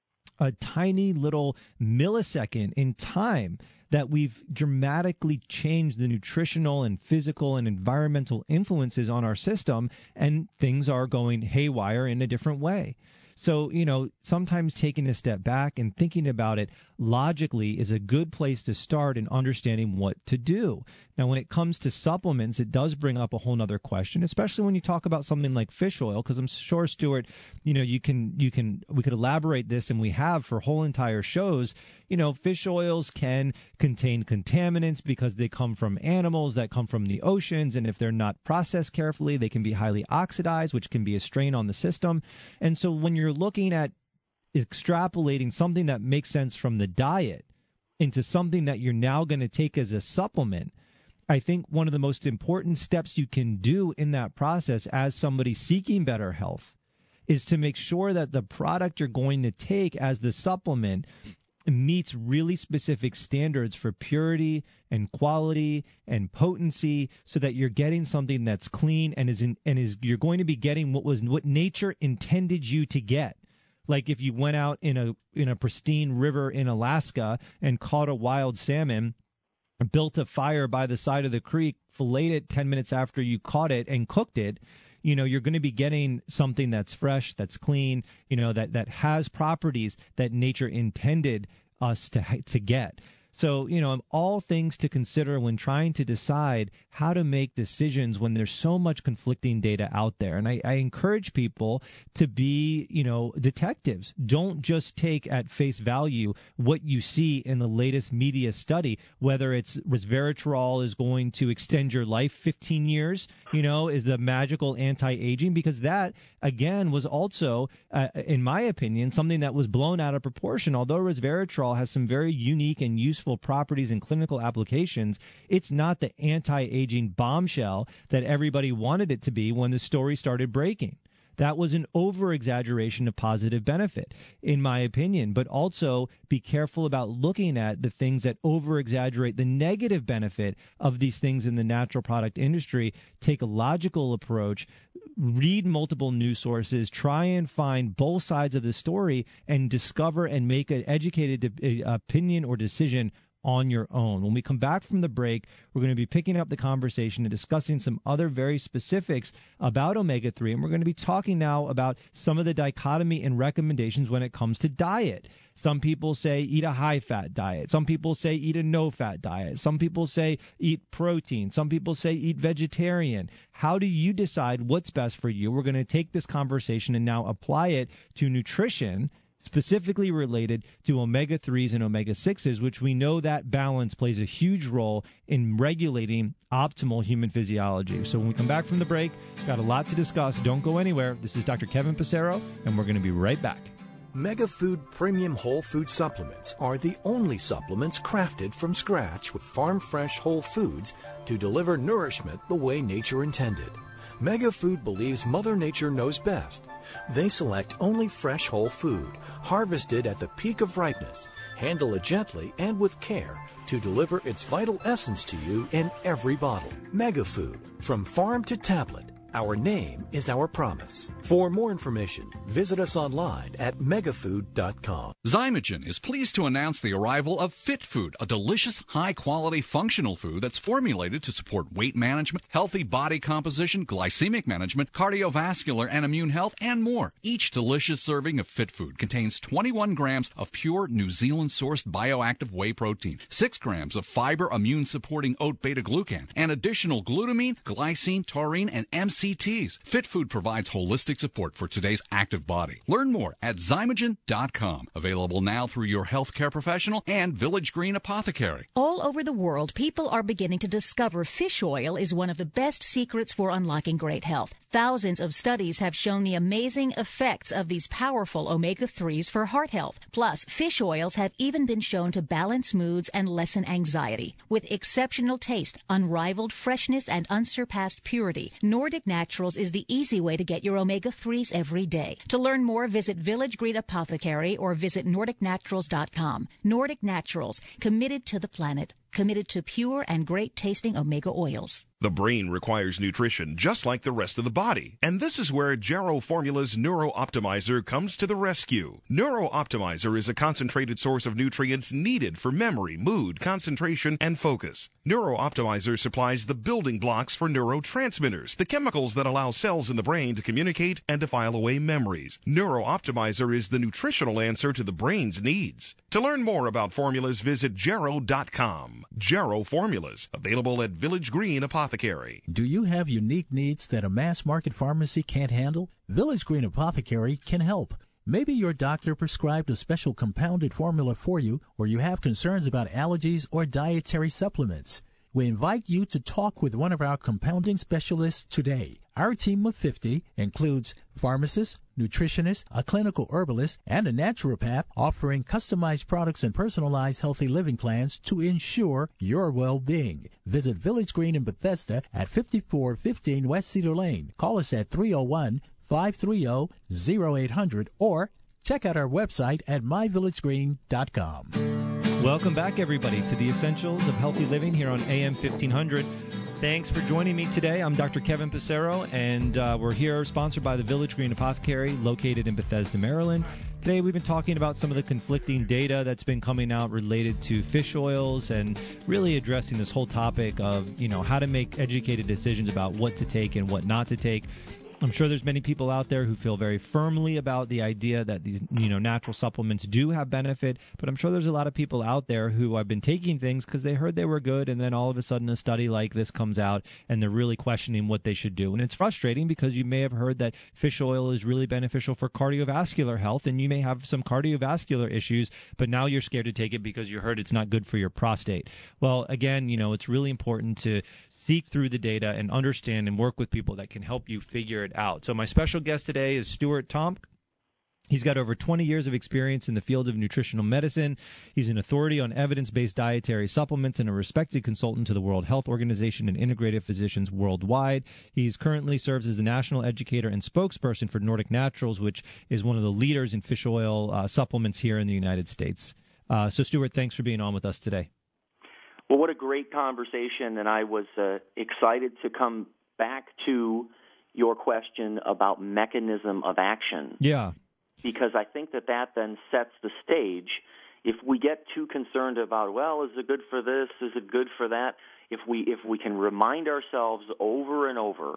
a tiny little millisecond in time that we've dramatically changed the nutritional and physical and environmental influences on our system, and things are going haywire in a different way. So, you know, sometimes taking a step back and thinking about it logically is a good place to start in understanding what to do. Now, when it comes to supplements, it does bring up a whole nother question, especially when you talk about something like fish oil, because I'm sure, Stuart, you know, you can, you can, we could elaborate this, and we have for whole entire shows. You know, fish oils can contain contaminants because they come from animals that come from the oceans, and if they're not processed carefully, they can be highly oxidized, which can be a strain on the system. And so when you're looking at extrapolating something that makes sense from the diet into something that you're now going to take as a supplement, I think one of the most important steps you can do in that process as somebody seeking better health is to make sure that the product you're going to take as the supplement meets really specific standards for purity and quality and potency, so that you're getting something that's clean and is in, and is you're going to be getting what was what nature intended you to get. Like if you went out in a in a pristine river in Alaska and caught a wild salmon, built a fire by the side of the creek, filleted it ten minutes after you caught it and cooked it, you know, you're going to be getting something that's fresh, that's clean, you know, that, that has properties that nature intended us to to get. So, you know, all things to consider when trying to decide how to make decisions when there's so much conflicting data out there. And I, I encourage people to be, you know, detectives. Don't just take at face value what you see in the latest media study, whether it's resveratrol is going to extend your life fifteen years, you know, is the magical anti-aging, because that, again, was also, uh, in my opinion, something that was blown out of proportion. Although resveratrol has some very unique and useful properties and clinical applications, it's not the anti-aging bombshell that everybody wanted it to be when the story started breaking. that was an over-exaggeration of positive benefit, in my opinion. But also be careful about looking at the things that over-exaggerate the negative benefit of these things in the natural product industry. Take a logical approach, read multiple news sources, try and find both sides of the story, and discover and make an educated de- opinion or decision on your own. When we come back from the break, we're going to be picking up the conversation and discussing some other very specifics about omega three, and we're going to be talking now about some of the dichotomy and recommendations when it comes to diet. Some people say eat a high-fat diet. Some people say eat a no-fat diet. Some people say eat protein. Some people say eat vegetarian. How do you decide what's best for you? We're going to take this conversation and now apply it to nutrition, specifically related to omega threes and omega sixes, which we know that balance plays a huge role in regulating optimal human physiology. So when we come back from the break, got a lot to discuss. Don't go anywhere. This is Doctor Kevin Passero, and we're going to be right back. MegaFood Premium Whole Food Supplements are the only supplements crafted from scratch with farm-fresh whole foods to deliver nourishment the way nature intended. MegaFood believes Mother Nature knows best. They select only fresh whole food, harvested at the peak of ripeness, handle it gently and with care to deliver its vital essence to you in every bottle. MegaFood, from farm to tablet. Our name is our promise. For more information, visit us online at megafood dot com. Zymogen is pleased to announce the arrival of Fit Food, a delicious, high-quality, functional food that's formulated to support weight management, healthy body composition, glycemic management, cardiovascular and immune health, and more. Each delicious serving of Fit Food contains twenty-one grams of pure New Zealand-sourced bioactive whey protein, six grams of fiber immune-supporting oat beta-glucan, and additional glutamine, glycine, taurine, and M C Ts. Fit Food provides holistic support for today's active body. Learn more at zymogen dot com. Available now through your healthcare professional and Village Green Apothecary. All over the world, people are beginning to discover fish oil is one of the best secrets for unlocking great health. Thousands of studies have shown the amazing effects of these powerful omega threes for heart health. Plus, fish oils have even been shown to balance moods and lessen anxiety. With exceptional taste, unrivaled freshness, and unsurpassed purity, Nordic Naturals is the easy way to get your omega threes every day. To learn more, visit Village Green Apothecary or visit nordic naturals dot com. Nordic Naturals, committed to the planet, committed to pure and great-tasting omega oils. The brain requires nutrition just like the rest of the body, and this is where Jarrow Formula's Neuro Optimizer comes to the rescue. Neuro Optimizer is a concentrated source of nutrients needed for memory, mood, concentration, and focus. Neuro Optimizer supplies the building blocks for neurotransmitters, the chemicals that allow cells in the brain to communicate and to file away memories. Neuro Optimizer is the nutritional answer to the brain's needs. To learn more about formulas, visit jarrow dot com. Jarrow Formulas, available at Village Green Apothecary. Do you have unique needs that a mass market pharmacy can't handle? Village Green Apothecary can help. Maybe your doctor prescribed a special compounded formula for you, or you have concerns about allergies or dietary supplements. We invite you to talk with one of our compounding specialists today. Our team of fifty includes pharmacists, nutritionists, a clinical herbalist, and a naturopath offering customized products and personalized healthy living plans to ensure your well-being. Visit Village Green in Bethesda at fifty-four fifteen West Cedar Lane. Call us at three oh one, five three zero, zero eight hundred or check out our website at my village green dot com. Welcome back, everybody, to the Essentials of Healthy Living here on A M fifteen hundred. Thanks for joining me today. I'm Doctor Kevin Passero, and uh, we're here sponsored by the Village Green Apothecary located in Bethesda, Maryland. Today we've been talking about some of the conflicting data that's been coming out related to fish oils and really addressing this whole topic of, you know, how to make educated decisions about what to take and what not to take. I'm sure there's many people out there who feel very firmly about the idea that these, you know, natural supplements do have benefit, but I'm sure there's a lot of people out there who have been taking things because they heard they were good, and then all of a sudden a study like this comes out and they're really questioning what they should do. And it's frustrating because you may have heard that fish oil is really beneficial for cardiovascular health, and you may have some cardiovascular issues, but now you're scared to take it because you heard it's not good for your prostate. Well, again, you know, it's really important to seek through the data and understand and work with people that can help you figure it out. So my special guest today is Stuart Tomc. He's got over twenty years of experience in the field of nutritional medicine. He's an authority on evidence-based dietary supplements and a respected consultant to the World Health Organization and integrative physicians worldwide. He's currently serves as the national educator and spokesperson for Nordic Naturals, which is one of the leaders in fish oil uh, supplements here in the United States. Uh, so, Stuart, thanks for being on with us today. Well, what a great conversation, and I was uh, excited to come back to your question about mechanism of action. Yeah. Because I think that that then sets the stage. If we get too concerned about, well, is it good for this? Is it good for that? If we if we can remind ourselves over and over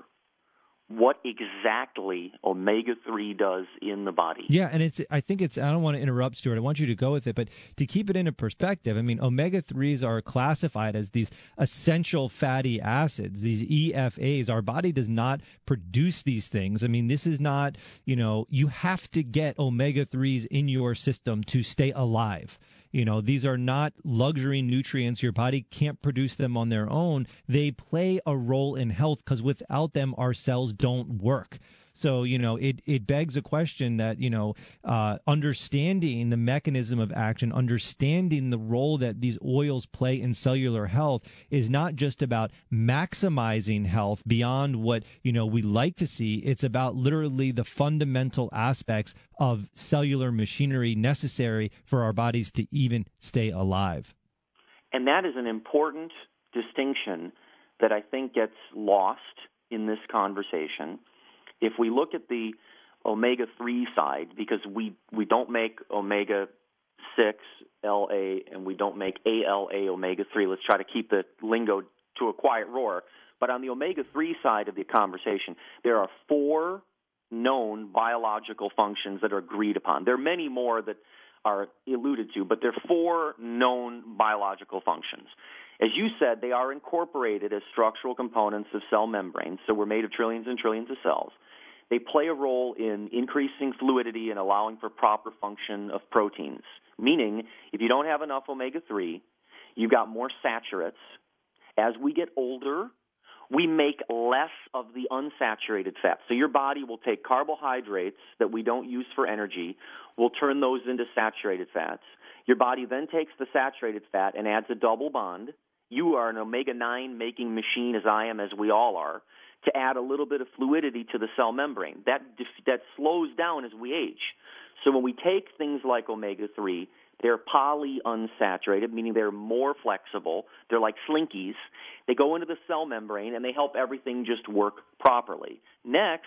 what exactly omega three does in the body. Yeah, and it's I think it's I don't want to interrupt, Stuart. I want you to go with it, but to keep it into perspective, I mean, omega threes are classified as these essential fatty acids, these E F As. Our body does not produce these things. I mean, this is not, you know, you have to get omega threes in your system to stay alive. You know, these are not luxury nutrients. Your body can't produce them on their own. They play a role in health because without them, our cells don't work. So, you know, it, it begs a question that, you know, uh, understanding the mechanism of action, understanding the role that these oils play in cellular health is not just about maximizing health beyond what, you know, we like to see. It's about literally the fundamental aspects of cellular machinery necessary for our bodies to even stay alive. And that is an important distinction that I think gets lost in this conversation. If we look at the omega three side, because we, we don't make omega six L A and we don't make A L A omega three, let's try to keep the lingo to a quiet roar. But on the omega three side of the conversation, there are four known biological functions that are agreed upon. There are many more that are alluded to, but there are four known biological functions. As you said, they are incorporated as structural components of cell membranes, so we're made of trillions and trillions of cells. They play a role in increasing fluidity and allowing for proper function of proteins, meaning if you don't have enough omega three, you've got more saturates. As we get older, we make less of the unsaturated fat. So your body will take carbohydrates that we don't use for energy, will turn those into saturated fats. Your body then takes the saturated fat and adds a double bond. You are an omega nine making machine, as I am, as we all are, to add a little bit of fluidity to the cell membrane. That that slows down as we age. So when we take things like omega three, they're polyunsaturated, meaning they're more flexible. They're like slinkies. They go into the cell membrane, and they help everything just work properly. Next,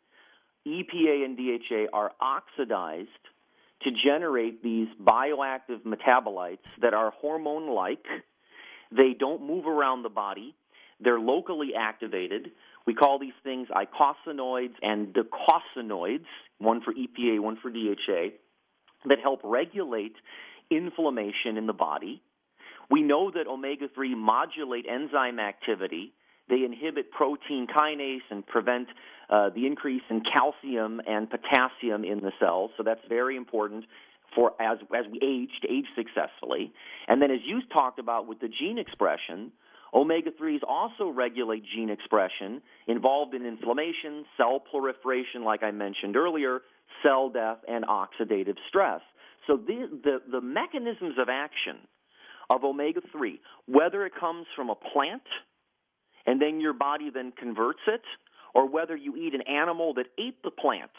E P A and D H A are oxidized to generate these bioactive metabolites that are hormone-like. They don't move around the body. They're locally activated. We call these things eicosanoids and docosanoids, one for E P A, one for D H A, that help regulate inflammation in the body. We know that omega three modulate enzyme activity. They inhibit protein kinase and prevent uh, the increase in calcium and potassium in the cells, so that's very important for as as we age, to age successfully. And then as you talked about with the gene expression, omega threes also regulate gene expression involved in inflammation, cell proliferation, like I mentioned earlier, cell death, and oxidative stress. So the, the, the mechanisms of action of omega three, whether it comes from a plant and then your body then converts it, or whether you eat an animal that ate the plant,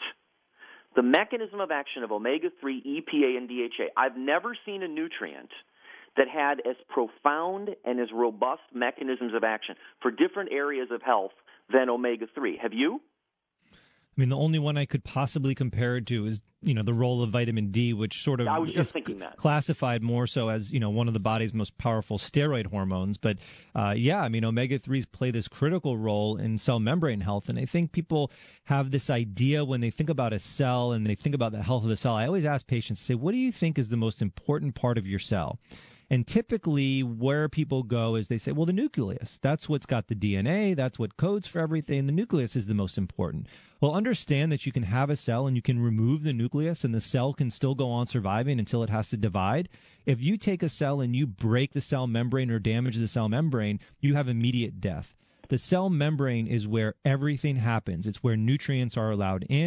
the mechanism of action of omega three, E P A, and D H A, I've never seen a nutrient that had as profound and as robust mechanisms of action for different areas of health than omega three. Have you? I mean, the only one I could possibly compare it to is, you know, the role of vitamin D, which sort of I was just is thinking that. classified more so as, you know, one of the body's most powerful steroid hormones. But, uh, yeah, I mean, omega threes play this critical role in cell membrane health. And I think people have this idea when they think about a cell and they think about the health of the cell. I always ask patients, say, what do you think is the most important part of your cell? And typically where people go is they say, well, the nucleus, that's what's got the D N A, that's what codes for everything. The nucleus is the most important. Well, understand that you can have a cell and you can remove the nucleus and the cell can still go on surviving until it has to divide. If you take a cell and you break the cell membrane or damage the cell membrane, you have immediate death. The cell membrane is where everything happens. It's where nutrients are allowed in.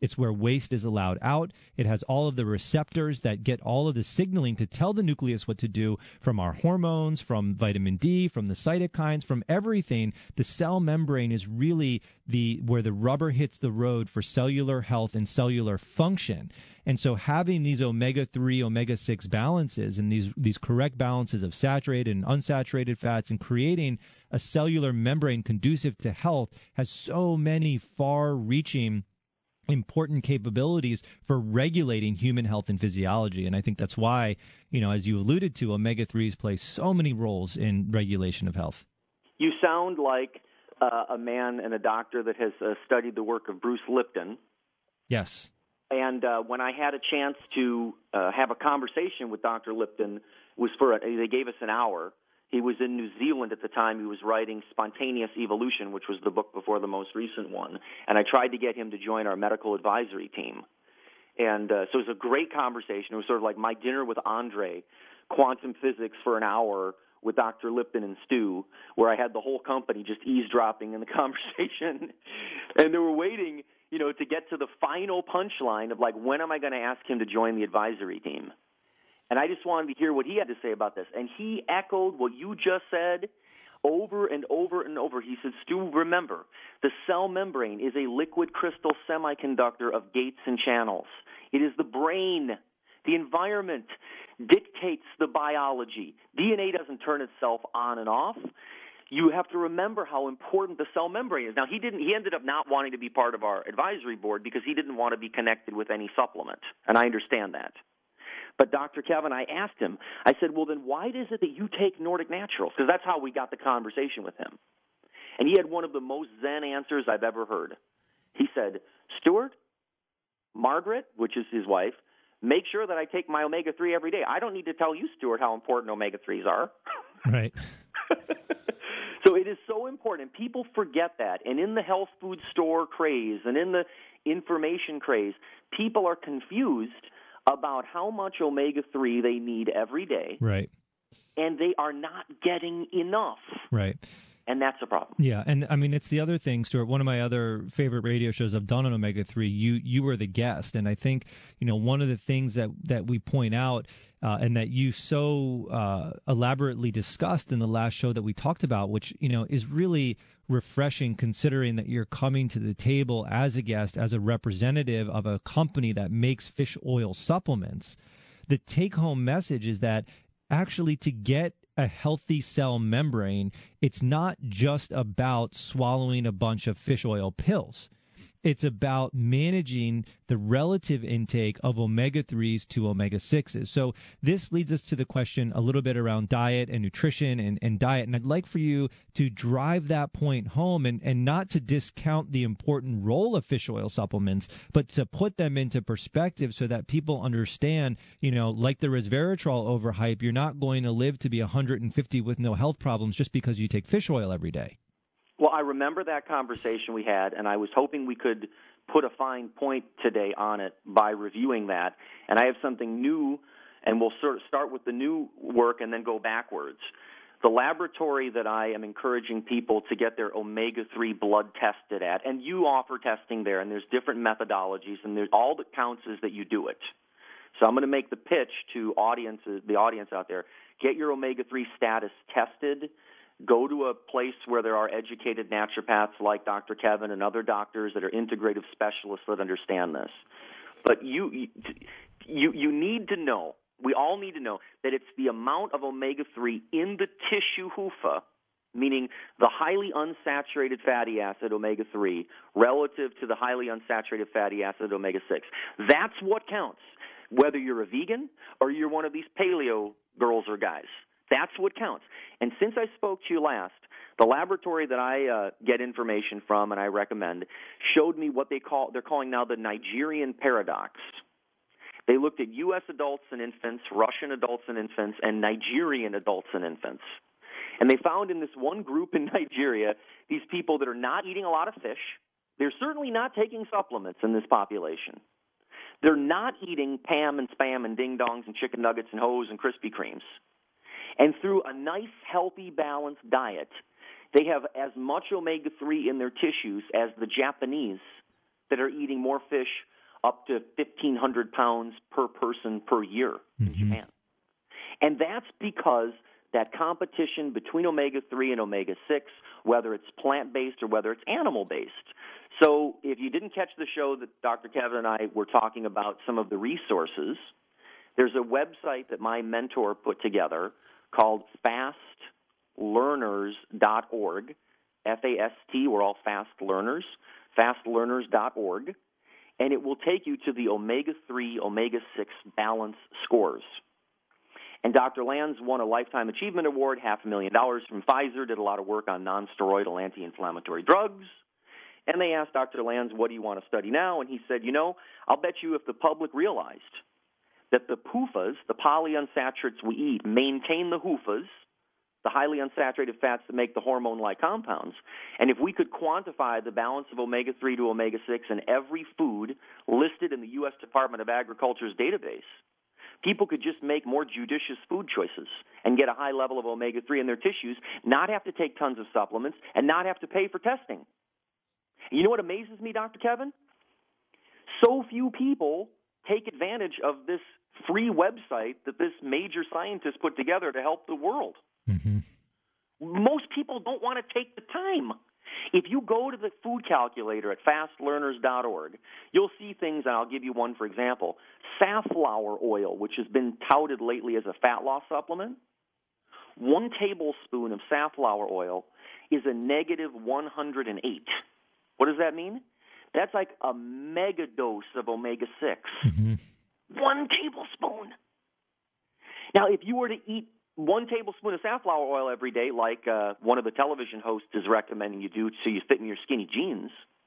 It's where waste is allowed out. It has all of the receptors that get all of the signaling to tell the nucleus what to do, from our hormones, from vitamin D, from the cytokines, from everything. The cell membrane is really the where the rubber hits the road for cellular health and cellular function. And so having these omega three, omega six balances and these, these correct balances of saturated and unsaturated fats and creating a cellular membrane conducive to health has so many far-reaching important capabilities for regulating human health and physiology. And I think that's why, you know, as you alluded to, omega threes play so many roles in regulation of health. You sound like uh, a man and a doctor that has uh, studied the work of Bruce Lipton. Yes. And uh, when I had a chance to uh, have a conversation with Doctor Lipton, was for a, they gave us an hour. He was in New Zealand at the time. He was writing Spontaneous Evolution, which was the book before the most recent one. And I tried to get him to join our medical advisory team. And uh, so it was a great conversation. It was sort of like my dinner with Andre, quantum physics for an hour with Doctor Lipton and Stu, where I had the whole company just eavesdropping in the conversation. And they were waiting, you know, to get to the final punchline of, like, when am I going to ask him to join the advisory team? And I just wanted to hear what he had to say about this. And he echoed what you just said over and over and over. He said, Stu, remember, the cell membrane is a liquid crystal semiconductor of gates and channels. It is the brain. The environment dictates the biology. D N A doesn't turn itself on and off. You have to remember how important the cell membrane is. Now, he didn't. He ended up not wanting to be part of our advisory board because he didn't want to be connected with any supplement, and I understand that. But Doctor Kevin, I asked him, I said, well, then why is it that you take Nordic Naturals? Because that's how we got the conversation with him. And he had one of the most zen answers I've ever heard. He said, Stuart, Margaret, which is his wife, make sure that I take my omega three every day. I don't need to tell you, Stuart, how important omega threes are. Right. So it is so important. People forget that. And in the health food store craze and in the information craze, people are confused about how much omega three they need every day. Right. And they are not getting enough. Right. And that's a problem. Yeah, and I mean, it's the other thing, Stuart. One of my other favorite radio shows I've done on omega three, you you were the guest. And I think, you know, one of the things that, that we point out uh, and that you so uh, elaborately discussed in the last show that we talked about, which, you know, is really refreshing considering that you're coming to the table as a guest, as a representative of a company that makes fish oil supplements. The take-home message is that actually to get a healthy cell membrane, it's not just about swallowing a bunch of fish oil pills. It's about managing the relative intake of omega threes to omega sixes. So this leads us to the question a little bit around diet and nutrition and, and diet. And I'd like for you to drive that point home and, and not to discount the important role of fish oil supplements, but to put them into perspective so that people understand, you know, like the resveratrol overhype, you're not going to live to be one hundred fifty with no health problems just because you take fish oil every day. Well, I remember that conversation we had, and I was hoping we could put a fine point today on it by reviewing that. And I have something new, and we'll sort of start with the new work and then go backwards. The laboratory that I am encouraging people to get their omega three blood tested at, and you offer testing there, and there's different methodologies, and there's all that counts is that you do it. So I'm going to make the pitch to audiences, the audience out there, get your omega three status tested. Go to a place where there are educated naturopaths like Doctor Kevin and other doctors that are integrative specialists that understand this. But you, you, you need to know, we all need to know, that it's the amount of omega three in the tissue H U F A, meaning the highly unsaturated fatty acid omega three relative to the highly unsaturated fatty acid omega six. That's what counts, whether you're a vegan or you're one of these paleo girls or guys. That's what counts. And since I spoke to you last, the laboratory that I uh, get information from and I recommend showed me what they call, they're calling now the Nigerian paradox. They looked at U S adults and infants, Russian adults and infants, and Nigerian adults and infants. And they found in this one group in Nigeria, these people that are not eating a lot of fish. They're certainly not taking supplements in this population. They're not eating Pam and Spam and Ding Dongs and chicken nuggets and Hoes and Krispy Kremes. And through a nice, healthy, balanced diet, they have as much omega three in their tissues as the Japanese that are eating more fish up to fifteen hundred pounds per person per year in mm-hmm. Japan. And that's because that competition between omega three and omega six, whether it's plant-based or whether it's animal-based. So if you didn't catch the show that Doctor Kevin and I were talking about some of the resources, there's a website that my mentor put together called fast learners dot org, F A S T, we're all fast learners, fast learners dot org, and it will take you to the omega three, omega six balance scores. And Doctor Lanz won a Lifetime Achievement Award, half a million dollars from Pfizer, did a lot of work on nonsteroidal anti-inflammatory drugs. And they asked Doctor Lanz, what do you want to study now? And he said, you know, I'll bet you if the public realized that the P U F As, the polyunsaturates we eat, maintain the H U F As, the highly unsaturated fats that make the hormone-like compounds, and if we could quantify the balance of omega three to omega six in every food listed in the U S Department of Agriculture's database, people could just make more judicious food choices and get a high level of omega three in their tissues, not have to take tons of supplements, and not have to pay for testing. You know what amazes me, Doctor Kevin? So few people take advantage of this free website that this major scientist put together to help the world. Mm-hmm. Most people don't want to take the time. If you go to the food calculator at fast learners dot org, you'll see things, and I'll give you one for example. Safflower oil, which has been touted lately as a fat loss supplement, one tablespoon of safflower oil is a negative one hundred eight. What does that mean? That's like a mega dose of omega six. Mm-hmm. One tablespoon. Now, if you were to eat one tablespoon of safflower oil every day, like uh, one of the television hosts is recommending you do so you fit in your skinny jeans,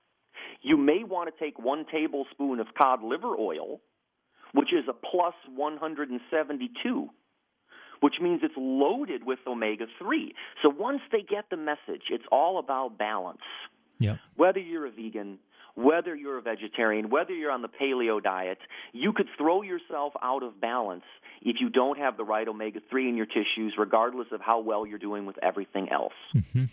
you may want to take one tablespoon of cod liver oil, which is a plus one hundred seventy-two, which means it's loaded with omega three. So once they get the message, it's all about balance. Yeah. Whether you're a vegan, whether you're a vegetarian, whether you're on the paleo diet, you could throw yourself out of balance if you don't have the right omega three in your tissues, regardless of how well you're doing with everything else. Mm-hmm.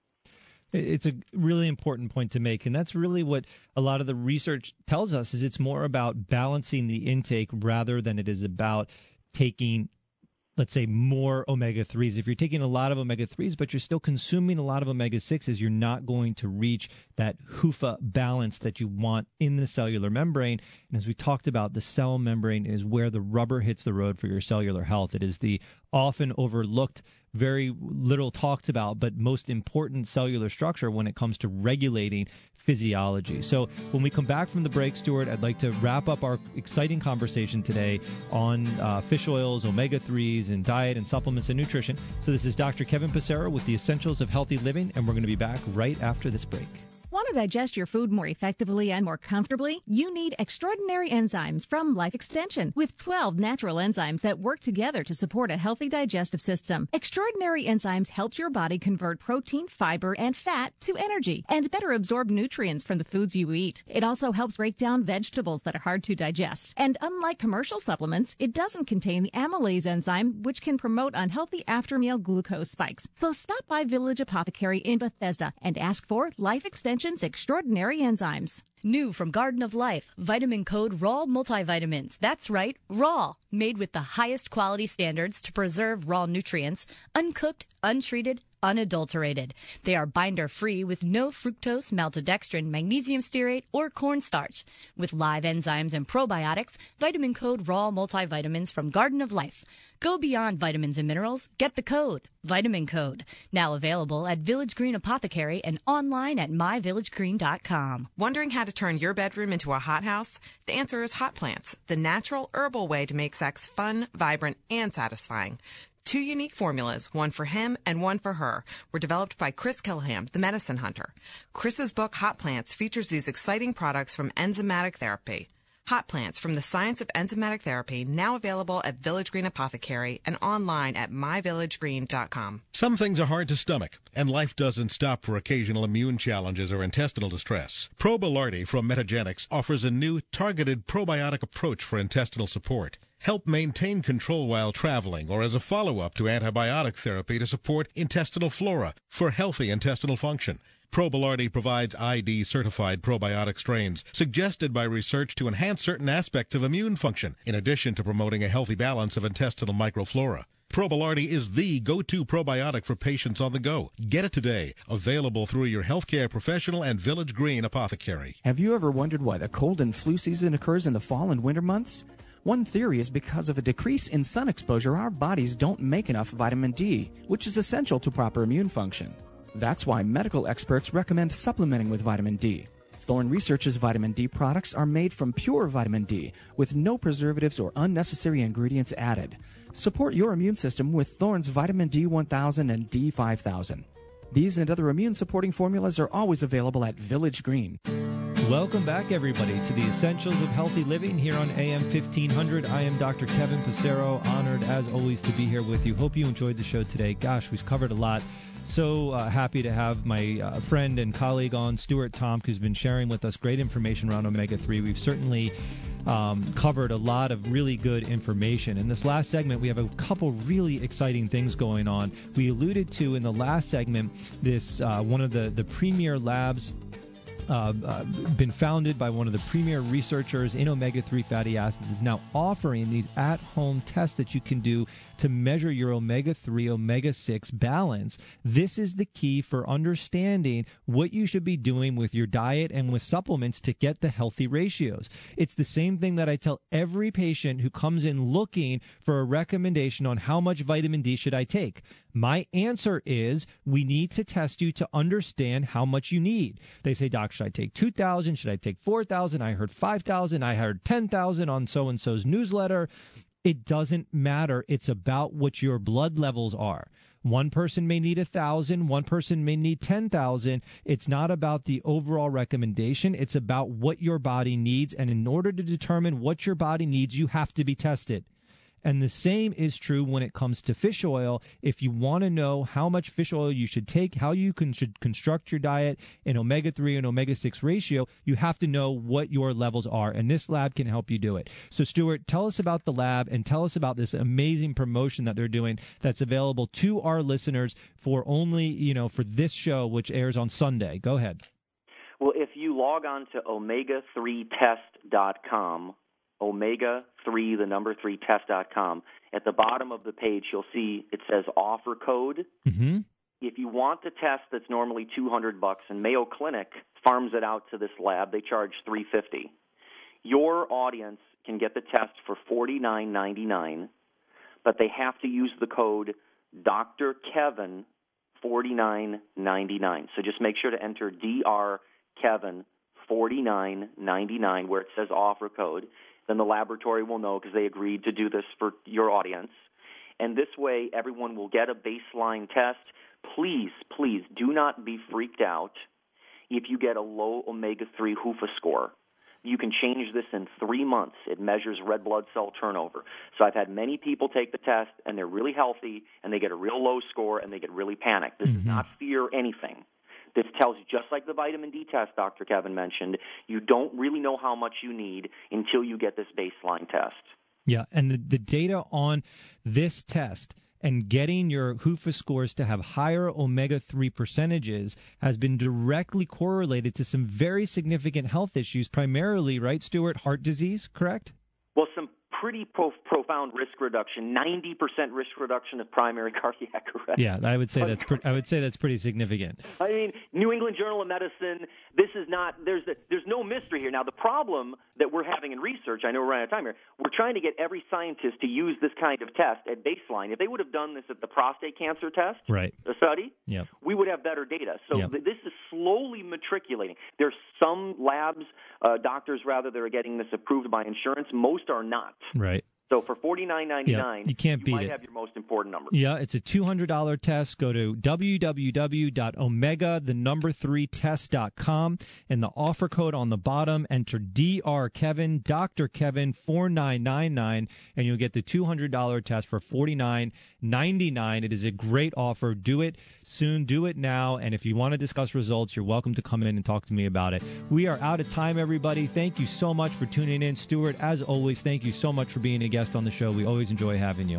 It's a really important point to make, and that's really what a lot of the research tells us, is it's more about balancing the intake rather than it is about taking, let's say, more omega threes. If you're taking a lot of omega threes, but you're still consuming a lot of omega sixes, you're not going to reach that H U F A balance that you want in the cellular membrane. And as we talked about, the cell membrane is where the rubber hits the road for your cellular health. It is the often overlooked, very little talked about, but most important cellular structure when it comes to regulating physiology. So when we come back from the break, Stuart, I'd like to wrap up our exciting conversation today on uh, fish oils, omega threes, and diet and supplements and nutrition. So this is Doctor Kevin Passero with the Essentials of Healthy Living, and we're going to be back right after this break. Want to digest your food more effectively and more comfortably? You need extraordinary enzymes from Life Extension, with twelve natural enzymes that work together to support a healthy digestive system. Extraordinary enzymes help your body convert protein, fiber, and fat to energy and better absorb nutrients from the foods you eat. It also helps break down vegetables that are hard to digest. And unlike commercial supplements, it doesn't contain the amylase enzyme, which can promote unhealthy after-meal glucose spikes. So stop by Village Apothecary in Bethesda and ask for Life Extension Extraordinary Enzymes. New from Garden of Life, vitamin code raw multivitamins. That's right, raw, made with the highest quality standards to preserve raw nutrients, uncooked, untreated, unadulterated. They are binder-free with no fructose, maltodextrin, magnesium stearate, or cornstarch. With live enzymes and probiotics, vitamin code raw multivitamins from Garden of Life. Go beyond vitamins and minerals. Get the code, Vitamin Code. Now available at Village Green Apothecary and online at my village green dot com. Wondering how to turn your bedroom into a hothouse? The answer is hot plants, the natural herbal way to make sex fun, vibrant, and satisfying. Two unique formulas, one for him and one for her, were developed by Chris Kilham, the medicine hunter. Chris's book, Hot Plants, features these exciting products from enzymatic therapy. Hot Plants from the Science of Enzymatic Therapy, now available at Village Green Apothecary and online at my village green dot com. Some things are hard to stomach, and life doesn't stop for occasional immune challenges or intestinal distress. Probilardi from Metagenics offers a new targeted probiotic approach for intestinal support. Help maintain control while traveling or as a follow-up to antibiotic therapy to support intestinal flora for healthy intestinal function. Probilardi provides I D-certified probiotic strains suggested by research to enhance certain aspects of immune function, in addition to promoting a healthy balance of intestinal microflora. Probilardi is the go-to probiotic for patients on the go. Get it today. Available through your healthcare professional and Village Green apothecary. Have you ever wondered why the cold and flu season occurs in the fall and winter months? One theory is because of a decrease in sun exposure, our bodies don't make enough vitamin D, which is essential to proper immune function. That's why medical experts recommend supplementing with vitamin D. Thorne Research's vitamin D products are made from pure vitamin D with no preservatives or unnecessary ingredients added. Support your immune system with Thorne's vitamin D one thousand and D five thousand. These and other immune-supporting formulas are always available at Village Green. Welcome back, everybody, to the Essentials of Healthy Living here on A M fifteen hundred. I am Doctor Kevin Passero, honored as always to be here with you. Hope you enjoyed the show today. Gosh, we've covered a lot. So uh, happy to have my uh, friend and colleague on, Stuart Tomk, who's been sharing with us great information around omega three. We've certainly um, covered a lot of really good information. In this last segment, we have a couple really exciting things going on. We alluded to in the last segment this uh, one of the, the premier labs Uh, uh, been founded by one of the premier researchers in omega three fatty acids, is now offering these at-home tests that you can do to measure your omega three, omega six balance. This is the key for understanding what you should be doing with your diet and with supplements to get the healthy ratios. It's the same thing that I tell every patient who comes in looking for a recommendation on how much vitamin D should I take. My answer is we need to test you to understand how much you need. They say, Doc, should I take two thousand? Should I take four thousand? I heard five thousand. I heard ten thousand on so-and-so's newsletter. It doesn't matter. It's about what your blood levels are. One person may need one thousand. One person may need ten thousand. It's not about the overall recommendation. It's about what your body needs. And in order to determine what your body needs, you have to be tested. And the same is true when it comes to fish oil. If you want to know how much fish oil you should take, how you can, should construct your diet in omega three and omega six ratio, you have to know what your levels are. And this lab can help you do it. So, Stuart, tell us about the lab and tell us about this amazing promotion that they're doing that's available to our listeners for only, you know, for this show, which airs on Sunday. Go ahead. Well, if you log on to omega three test dot com, omega three, the number three test dot com. At the bottom of the page, you'll see it says offer code. Mm-hmm. If you want the test that's normally two hundred bucks, and Mayo Clinic farms it out to this lab, they charge three hundred fifty dollars. Your audience can get the test for forty-nine ninety-nine, but they have to use the code Doctor Kevin forty-nine ninety-nine. So just make sure to enter D R Kevin forty-nine ninety-nine where it says offer code. Then the laboratory will know because they agreed to do this for your audience. And this way, everyone will get a baseline test. Please, please do not be freaked out if you get a low omega three H U F A score. You can change this in three months. It measures red blood cell turnover. So I've had many people take the test, and they're really healthy, and they get a real low score, and they get really panicked. This mm-hmm. is not fear anything. This tells you, just like the vitamin D test Doctor Kevin mentioned, you don't really know how much you need until you get this baseline test. Yeah, and the, the data on this test and getting your H U F A scores to have higher omega three percentages has been directly correlated to some very significant health issues, primarily, right, Stuart, heart disease, correct? Well, some pretty pro- profound risk reduction, ninety percent risk reduction of primary cardiac arrest. Yeah, I would say that's pre- I would say that's pretty significant. I mean, New England Journal of Medicine, this is not, there's a, there's no mystery here. Now, the problem that we're having in research, I know we're running out of time here, we're trying to get every scientist to use this kind of test at baseline. If they would have done this at the prostate cancer test, right, the study, yeah, we would have better data. So yep. th- this is slowly matriculating. There's some labs, uh, doctors rather, that are getting this approved by insurance. Most are not. Right. So for forty-nine ninety-nine, yeah, you can't you beat might it. have your most important number. Yeah, it's a two hundred dollars test. Go to w w w dot omega the number three test dot com and the offer code on the bottom. Enter D R Kevin, Doctor Kevin forty-nine ninety-nine, and you'll get the two hundred dollars test for forty-nine ninety-nine. It is a great offer. Do it soon. Do it now. And if you want to discuss results, you're welcome to come in and talk to me about it. We are out of time, everybody. Thank you so much for tuning in. Stuart, as always, thank you so much for being a guest on the show. We always enjoy having you.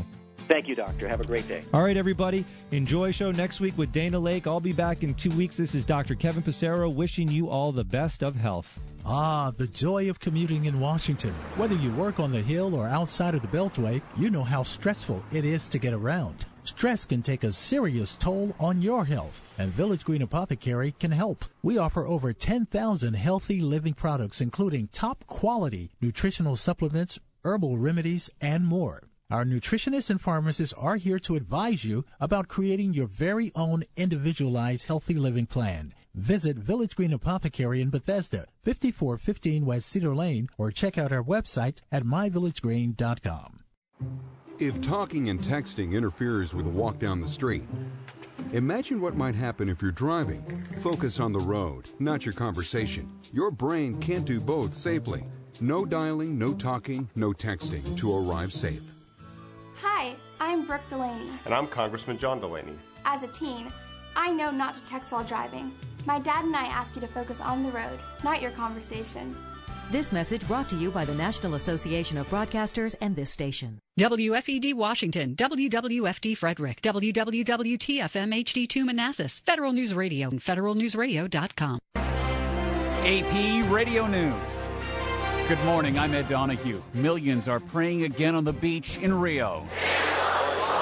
Thank you, Doctor. Have a great day. All right, everybody. Enjoy show next week with Dana Lake. I'll be back in two weeks. This is Doctor Kevin Passero wishing you all the best of health. Ah, the joy of commuting in Washington. Whether you work on the Hill or outside of the Beltway, you know how stressful it is to get around. Stress can take a serious toll on your health, and Village Green Apothecary can help. We offer over ten thousand healthy living products, including top-quality nutritional supplements, herbal remedies, and more. Our nutritionists and pharmacists are here to advise you about creating your very own individualized healthy living plan. Visit Village Green Apothecary in Bethesda, fifty-four fifteen West Cedar Lane, or check out our website at my village green dot com. If talking and texting interferes with a walk down the street, imagine what might happen if you're driving. Focus on the road, not your conversation. Your brain can't do both safely. No dialing, no talking, no texting to arrive safe. Hi, I'm Brooke Delaney. And I'm Congressman John Delaney. As a teen, I know not to text while driving. My dad and I ask you to focus on the road, not your conversation. This message brought to you by the National Association of Broadcasters and this station. W F E D Washington, W W F D Frederick, W W W T F M H D two Manassas, Federal News Radio, and federal news radio dot com. A P Radio News. Good morning, I'm Ed Donahue. Millions are praying again on the beach in Rio.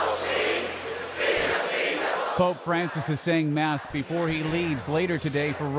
Pope Francis is saying Mass before he leaves later today for